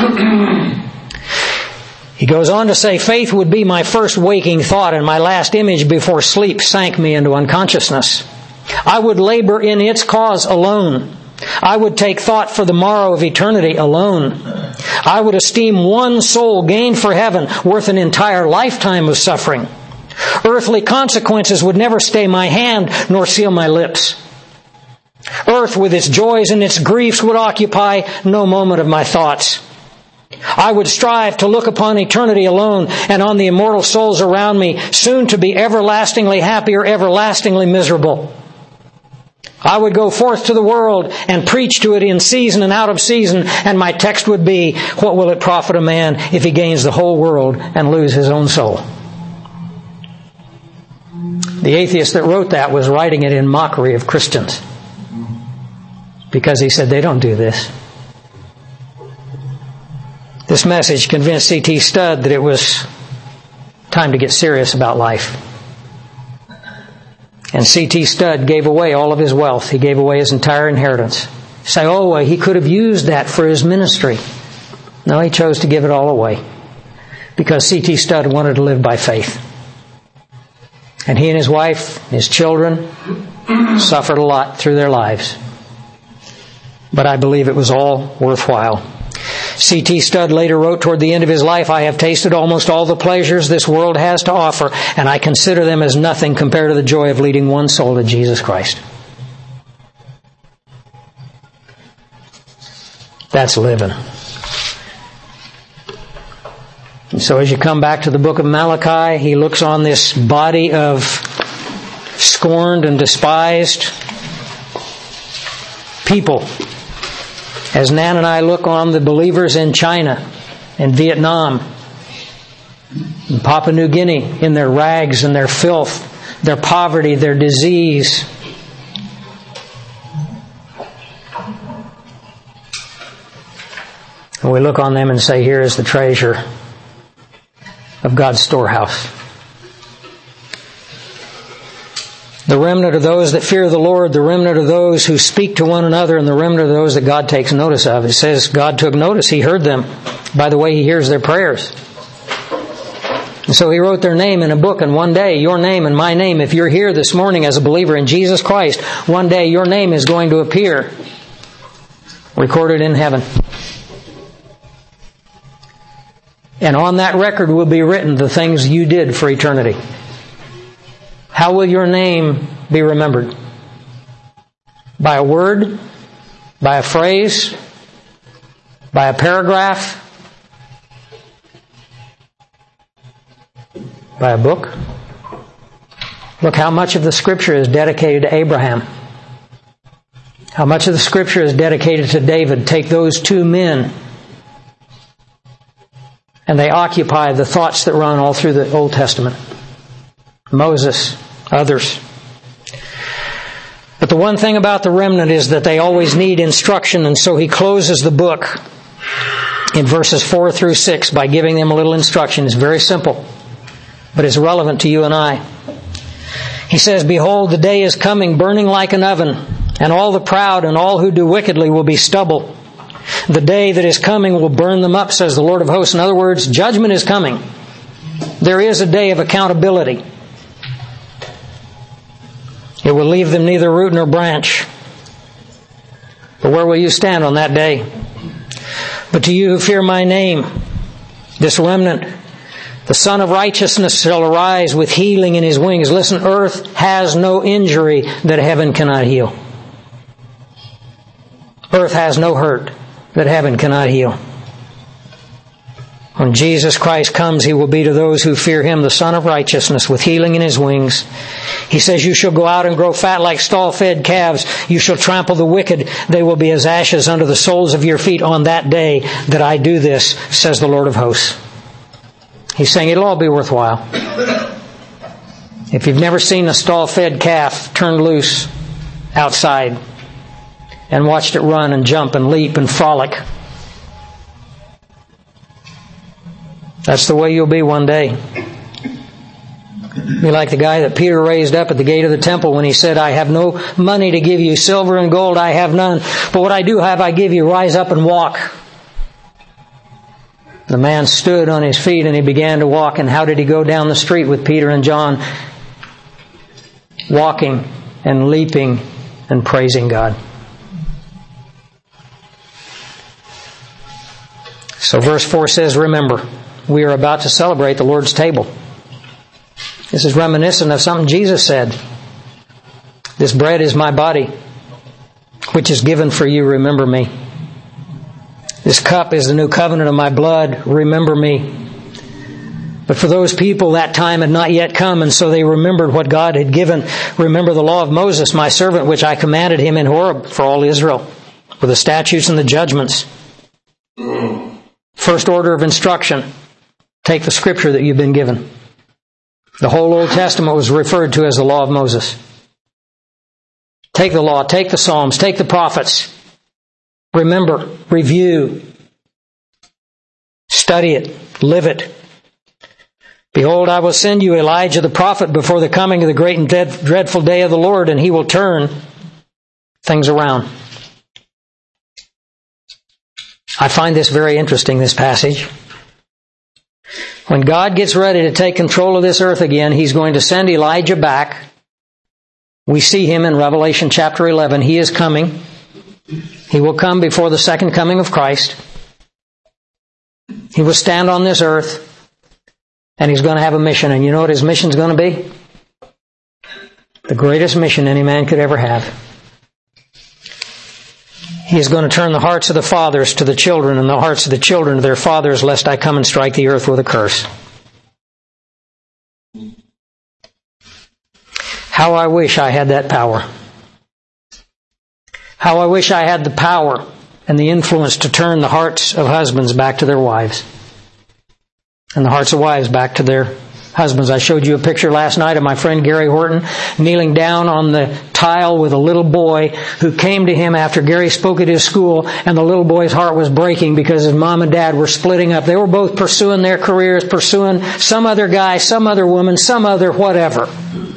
[SPEAKER 1] He goes on to say, faith would be my first waking thought, and my last image before sleep sank me into unconsciousness. I would labor in its cause alone. I would take thought for the morrow of eternity alone. I would esteem one soul gained for heaven worth an entire lifetime of suffering. Earthly consequences would never stay my hand nor seal my lips. Earth with its joys and its griefs would occupy no moment of my thoughts. I would strive to look upon eternity alone and on the immortal souls around me, soon to be everlastingly happy or everlastingly miserable. I would go forth to the world and preach to it in season and out of season, and my text would be, what will it profit a man if he gains the whole world and lose his own soul? The atheist that wrote that was writing it in mockery of Christians, because he said they don't do this. This message convinced C T Studd that it was time to get serious about life. And C T Studd gave away all of his wealth. He gave away his entire inheritance. You say, oh, well, he could have used that for his ministry. No, he chose to give it all away because C T Studd wanted to live by faith. And he and his wife, his children, suffered a lot through their lives. But I believe it was all worthwhile. C T Studd later wrote toward the end of his life, I have tasted almost all the pleasures this world has to offer, and I consider them as nothing compared to the joy of leading one soul to Jesus Christ. That's living. And so as you come back to the book of Malachi, he looks on this body of scorned and despised people, as Nan and I look on the believers in China and Vietnam and Papua New Guinea in their rags and their filth, their poverty, their disease. And we look on them and say, here is the treasure of God's storehouse. The remnant of those that fear the Lord, the remnant of those who speak to one another, and the remnant of those that God takes notice of. It says God took notice. He heard them by the way He hears their prayers. And so He wrote their name in a book, and one day, your name and my name, if you're here this morning as a believer in Jesus Christ, one day your name is going to appear recorded in heaven. And on that record will be written the things you did for eternity. How will your name be remembered? By a word? By a phrase? By a paragraph? By a book? Look how much of the Scripture is dedicated to Abraham. How much of the Scripture is dedicated to David. Take those two men, and they occupy the thoughts that run all through the Old Testament. Moses, others. But the one thing about the remnant is that they always need instruction, and so he closes the book in verses four through six by giving them a little instruction. It's very simple, but it's relevant to you and I. He says, behold, the day is coming, burning like an oven, and all the proud and all who do wickedly will be stubble. The day that is coming will burn them up, says the Lord of hosts. In other words, judgment is coming. There is a day of accountability. It will leave them neither root nor branch. But where will you stand on that day? But to you who fear my name, this remnant, the Son of Righteousness shall arise with healing in His wings. Listen, earth has no injury that heaven cannot heal. Earth has no hurt that heaven cannot heal. When Jesus Christ comes, He will be to those who fear Him, the Son of Righteousness, with healing in His wings. He says, you shall go out and grow fat like stall-fed calves. You shall trample the wicked. They will be as ashes under the soles of your feet on that day that I do this, says the Lord of hosts. He's saying it'll all be worthwhile. If you've never seen a stall-fed calf turned loose outside, and watched it run and jump and leap and frolic. That's the way you'll be one day. Be like the guy that Peter raised up at the gate of the temple when he said, I have no money to give you, silver and gold I have none, but what I do have I give you, rise up and walk. The man stood on his feet and he began to walk. And how did he go down the street with Peter and John? Walking and leaping and praising God. So verse four says, remember, we are about to celebrate the Lord's table. This is reminiscent of something Jesus said. This bread is my body, which is given for you. Remember me. This cup is the new covenant of my blood. Remember me. But for those people, that time had not yet come, and so they remembered what God had given. Remember the law of Moses, my servant, which I commanded him in Horeb for all Israel, with the statutes and the judgments. First order of instruction. Take the scripture that you've been given. The whole Old Testament was referred to as the law of Moses. Take the law, take the Psalms, take the prophets. Remember, review, study it, live it. Behold, I will send you Elijah the prophet before the coming of the great and dreadful day of the Lord, and he will turn things around. I find this very interesting, this passage. When God gets ready to take control of this earth again, He's going to send Elijah back. We see him in Revelation chapter eleven. He is coming. He will come before the second coming of Christ. He will stand on this earth, and He's going to have a mission. And you know what His mission is going to be? The greatest mission any man could ever have. He is going to turn the hearts of the fathers to the children, and the hearts of the children to their fathers, lest I come and strike the earth with a curse. How I wish I had that power. How I wish I had the power and the influence to turn the hearts of husbands back to their wives, and the hearts of wives back to their husbands. I showed you a picture last night of my friend Gary Horton kneeling down on the tile with a little boy who came to him after Gary spoke at his school, and the little boy's heart was breaking because his mom and dad were splitting up. They were both pursuing their careers, pursuing some other guy, some other woman, some other whatever.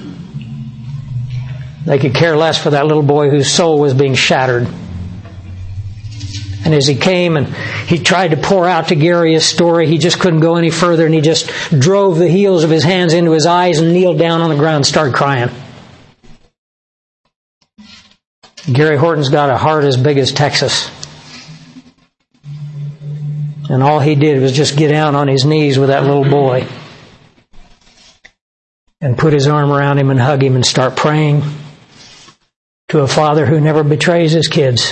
[SPEAKER 1] They could care less for that little boy whose soul was being shattered. And as he came and he tried to pour out to Gary his story, he just couldn't go any further, and he just drove the heels of his hands into his eyes and kneeled down on the ground and started crying. Gary Horton's got a heart as big as Texas. And all he did was just get down on his knees with that little boy and put his arm around him and hug him and start praying to a father who never betrays his kids.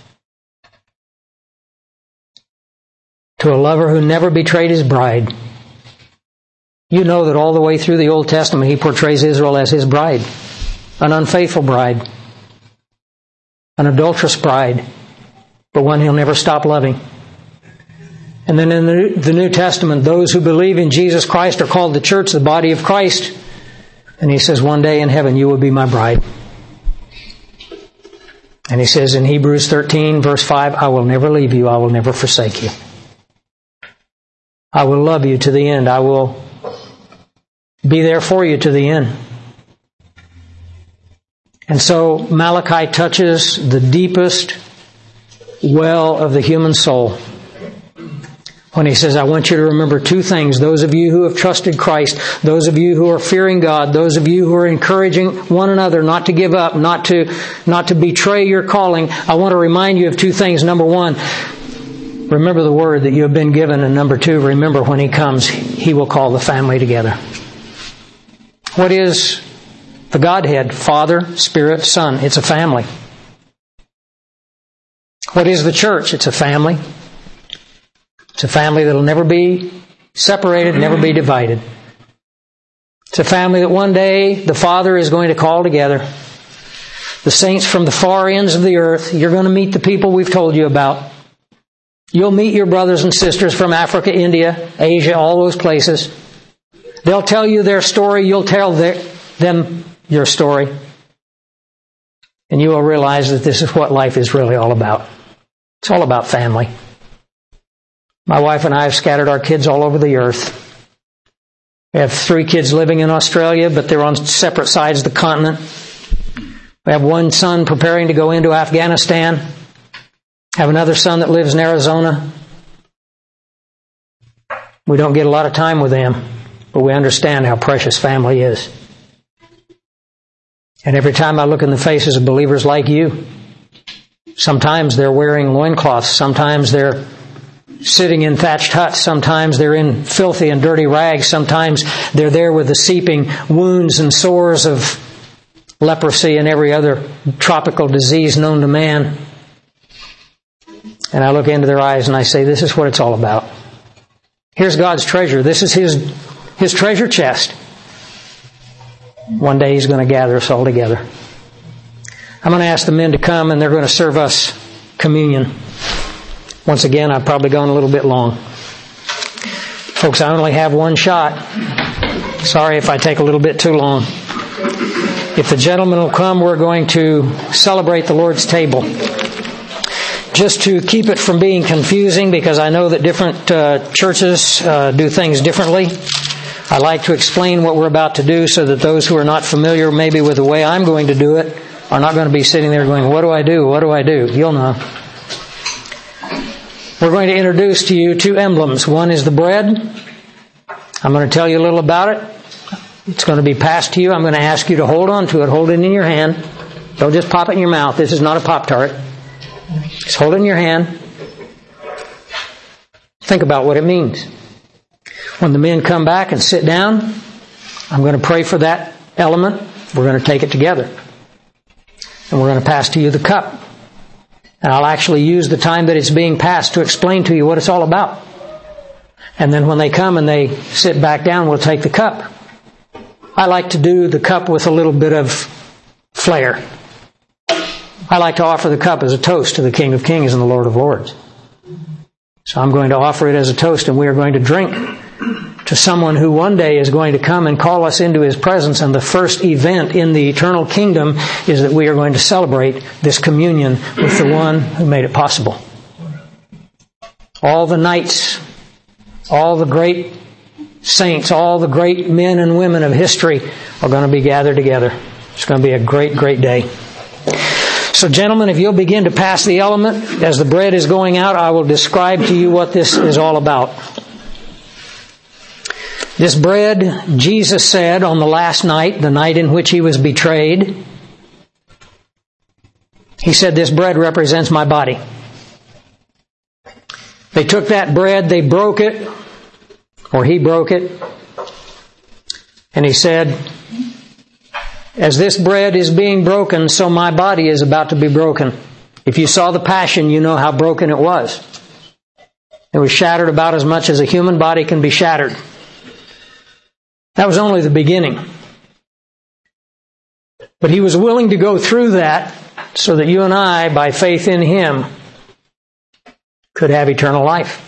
[SPEAKER 1] To a lover who never betrayed his bride. You know that all the way through the Old Testament He portrays Israel as His bride. An unfaithful bride. An adulterous bride. But one He'll never stop loving. And then in the, the New Testament, those who believe in Jesus Christ are called the church, the body of Christ. And He says, one day in heaven you will be my bride. And He says in Hebrews thirteen verse five, I will never leave you, I will never forsake you. I will love you to the end. I will be there for you to the end. And so Malachi touches the deepest well of the human soul when he says, I want you to remember two things. Those of you who have trusted Christ, those of you who are fearing God, those of you who are encouraging one another not to give up, not to, not to betray your calling, I want to remind you of two things. Number one, remember the word that you have been given. And number two, remember when He comes, He will call the family together. What is the Godhead? Father, Spirit, Son. It's a family. What is the church? It's a family. It's a family that will never be separated, never be divided. It's a family that one day the Father is going to call together. The saints from the far ends of the earth. You're going to meet the people we've told you about. You'll meet your brothers and sisters from Africa, India, Asia, all those places. They'll tell you their story. You'll tell their, them your story. and you will realize that this is what life is really all about. It's all about family. My wife and I have scattered our kids all over the earth. We have three kids living in Australia, but they're on separate sides of the continent. We have one son preparing to go into Afghanistan. Have another son that lives in Arizona. We don't get a lot of time with them, but we understand how precious family is. And every time I look in the faces of believers like you, sometimes they're wearing loincloths, sometimes they're sitting in thatched huts, sometimes they're in filthy and dirty rags, sometimes they're there with the seeping wounds and sores of leprosy and every other tropical disease known to man. And I look into their eyes and I say, this is what it's all about. Here's God's treasure. This is His, His treasure chest. One day He's going to gather us all together. I'm going to ask the men to come and they're going to serve us communion. Once again, I've probably gone a little bit long. Folks, I only have one shot. Sorry if I take a little bit too long. If the gentlemen will come, we're going to celebrate the Lord's table. Just to keep it from being confusing, because I know that different uh, churches uh, do things differently, I like to explain what we're about to do so that those who are not familiar maybe with the way I'm going to do it are not going to be sitting there going, what do I do? What do I do? You'll know. We're going to introduce to you two emblems. One is the bread. I'm going to tell you a little about it. It's going to be passed to you. I'm going to ask you to hold on to it. Hold it in your hand. Don't just pop it in your mouth. This is not a Pop-Tart. Just hold it in your hand. Think about what it means. When the men come back and sit down, I'm going to pray for that element. We're going to take it together. And we're going to pass to you the cup. And I'll actually use the time that it's being passed to explain to you what it's all about. And then when they come and they sit back down, we'll take the cup. I like to do the cup with a little bit of flair. I like to offer the cup as a toast to the King of Kings and the Lord of Lords. So I'm going to offer it as a toast, and we are going to drink to someone who one day is going to come and call us into His presence. And the first event in the eternal kingdom is that we are going to celebrate this communion with the one who made it possible. All the knights, all the great saints, all the great men and women of history are going to be gathered together. It's going to be a great, great day. So gentlemen, if you'll begin to pass the element, as the bread is going out, I will describe to you what this is all about. This bread, Jesus said on the last night, the night in which He was betrayed, He said, this bread represents my body. They took that bread, they broke it, or He broke it, and He said, as this bread is being broken, so my body is about to be broken. If you saw the Passion, you know how broken it was. It was shattered about as much as a human body can be shattered. That was only the beginning. But He was willing to go through that so that you and I, by faith in Him, could have eternal life.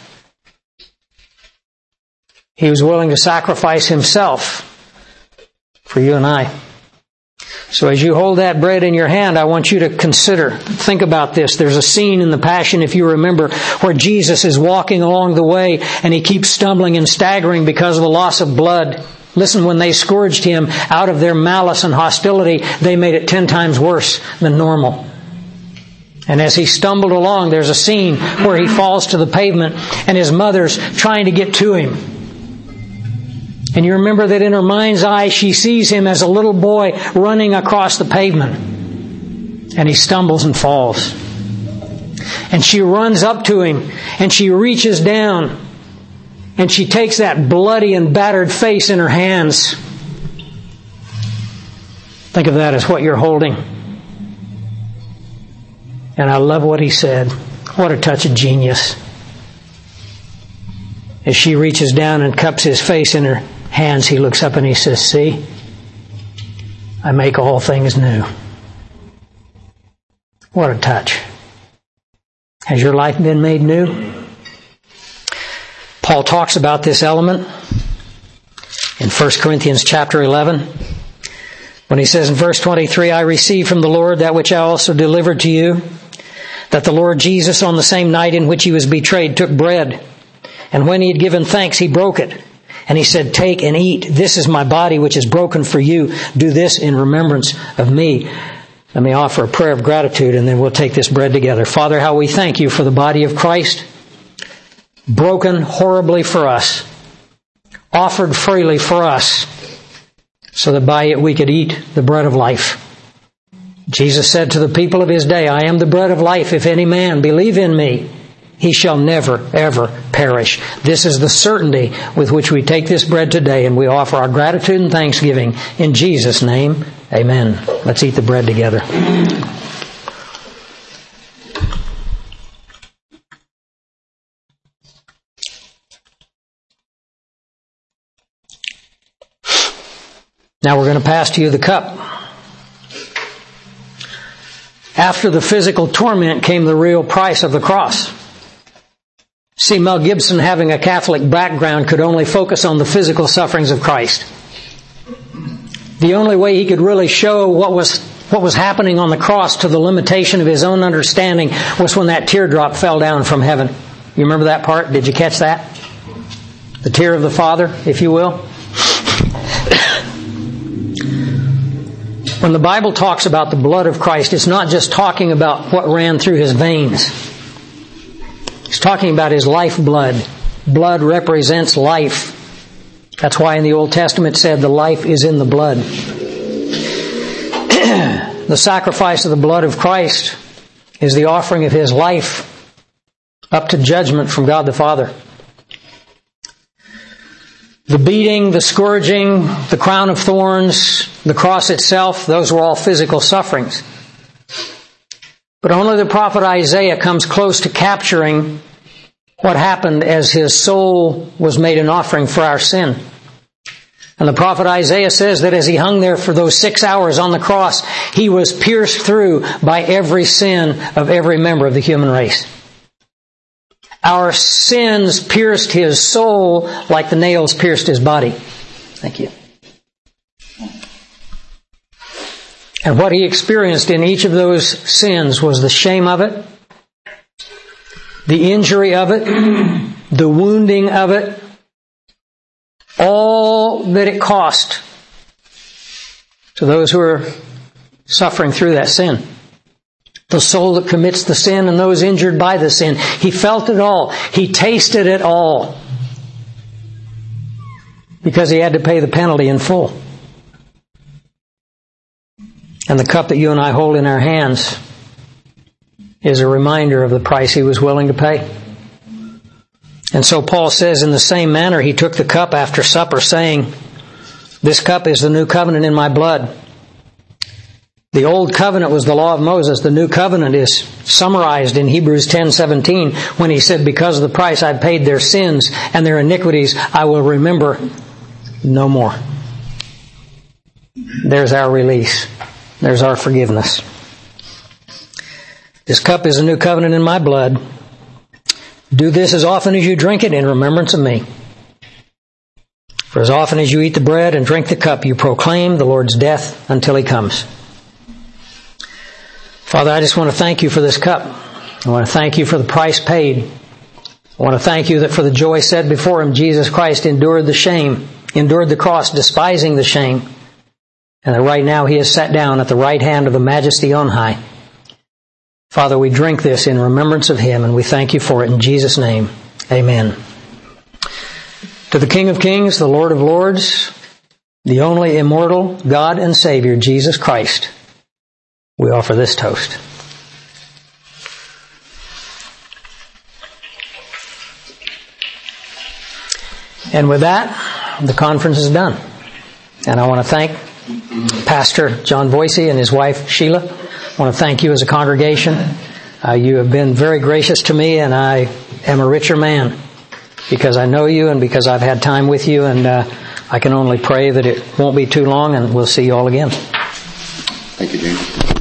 [SPEAKER 1] He was willing to sacrifice Himself for you and I. So as you hold that bread in your hand, I want you to consider, think about this. There's a scene in the Passion, if you remember, where Jesus is walking along the way and He keeps stumbling and staggering because of the loss of blood. Listen, when they scourged Him out of their malice and hostility, they made it ten times worse than normal. And as He stumbled along, there's a scene where He falls to the pavement and His mother's trying to get to Him. And you remember that in her mind's eye, she sees Him as a little boy running across the pavement. And He stumbles and falls. And she runs up to Him and she reaches down and she takes that bloody and battered face in her hands. Think of that as what you're holding. And I love what He said. What a touch of genius. As she reaches down and cups His face in her hands, He looks up and He says, see, I make all things new. What a touch. Has your life been made new? Paul talks about this element in First Corinthians chapter eleven. When he says in verse twenty-three, I received from the Lord that which I also delivered to you, that the Lord Jesus on the same night in which he was betrayed took bread, and when he had given thanks, he broke it. And he said, take and eat. This is my body which is broken for you. Do this in remembrance of me. Let me offer a prayer of gratitude and then we'll take this bread together. Father, how we thank you for the body of Christ, broken horribly for us, offered freely for us, so that by it we could eat the bread of life. Jesus said to the people of his day, I am the bread of life. If any man believe in me, he shall never, ever perish. This is the certainty with which we take this bread today, and we offer our gratitude and thanksgiving in Jesus' name. Amen. Let's eat the bread together. Now we're going to pass to you the cup. After the physical torment came the real price of the cross. See, Mel Gibson, having a Catholic background, could only focus on the physical sufferings of Christ. The only way he could really show what was what was happening on the cross to the limitation of his own understanding was when that teardrop fell down from heaven. You remember that part? Did you catch that? The tear of the Father, if you will. When the Bible talks about the blood of Christ, it's not just talking about what ran through his veins. It's talking about his lifeblood. Blood represents life. That's why in the Old Testament it said the life is in the blood. The sacrifice of the blood of Christ is the offering of his life up to judgment from God the Father. The beating, the scourging, the crown of thorns, the cross itself, those were all physical sufferings. But only the prophet Isaiah comes close to capturing what happened as his soul was made an offering for our sin. And the prophet Isaiah says that as he hung there for those six hours on the cross, he was pierced through by every sin of every member of the human race. Our sins pierced his soul like the nails pierced his body. Thank you. And what he experienced in each of those sins was the shame of it, the injury of it, the wounding of it, all that it cost to those who are suffering through that sin. The soul that commits the sin and those injured by the sin. He felt it all. He tasted it all. Because he had to pay the penalty in full. And the cup that you and I hold in our hands is a reminder of the price he was willing to pay. And so Paul says, in the same manner, he took the cup after supper, saying, this cup is the new covenant in my blood. The old covenant was the law of Moses. The new covenant is summarized in Hebrews ten seventeen when he said, because of the price I paid their sins and their iniquities, I will remember no more. There's our release. There's our forgiveness. This cup is a new covenant in my blood. Do this as often as you drink it in remembrance of me. For as often as you eat the bread and drink the cup, you proclaim the Lord's death until he comes. Father, I just want to thank you for this cup. I want to thank you for the price paid. I want to thank you that for the joy set before him, Jesus Christ endured the shame, endured the cross, despising the shame. And that right now he is sat down at the right hand of the Majesty on high. Father, we drink this in remembrance of him, and we thank you for it in Jesus' name. Amen. To the King of Kings, the Lord of Lords, the only immortal God and Savior, Jesus Christ, we offer this toast. And with that, the conference is done. And I want to thank Pastor John Voisey and his wife Sheila. I want to thank you as a congregation. Uh, you have been very gracious to me, and I am a richer man because I know you and because I've had time with you, and uh, I can only pray that it won't be too long, and we'll see you all again.
[SPEAKER 2] Thank you, James.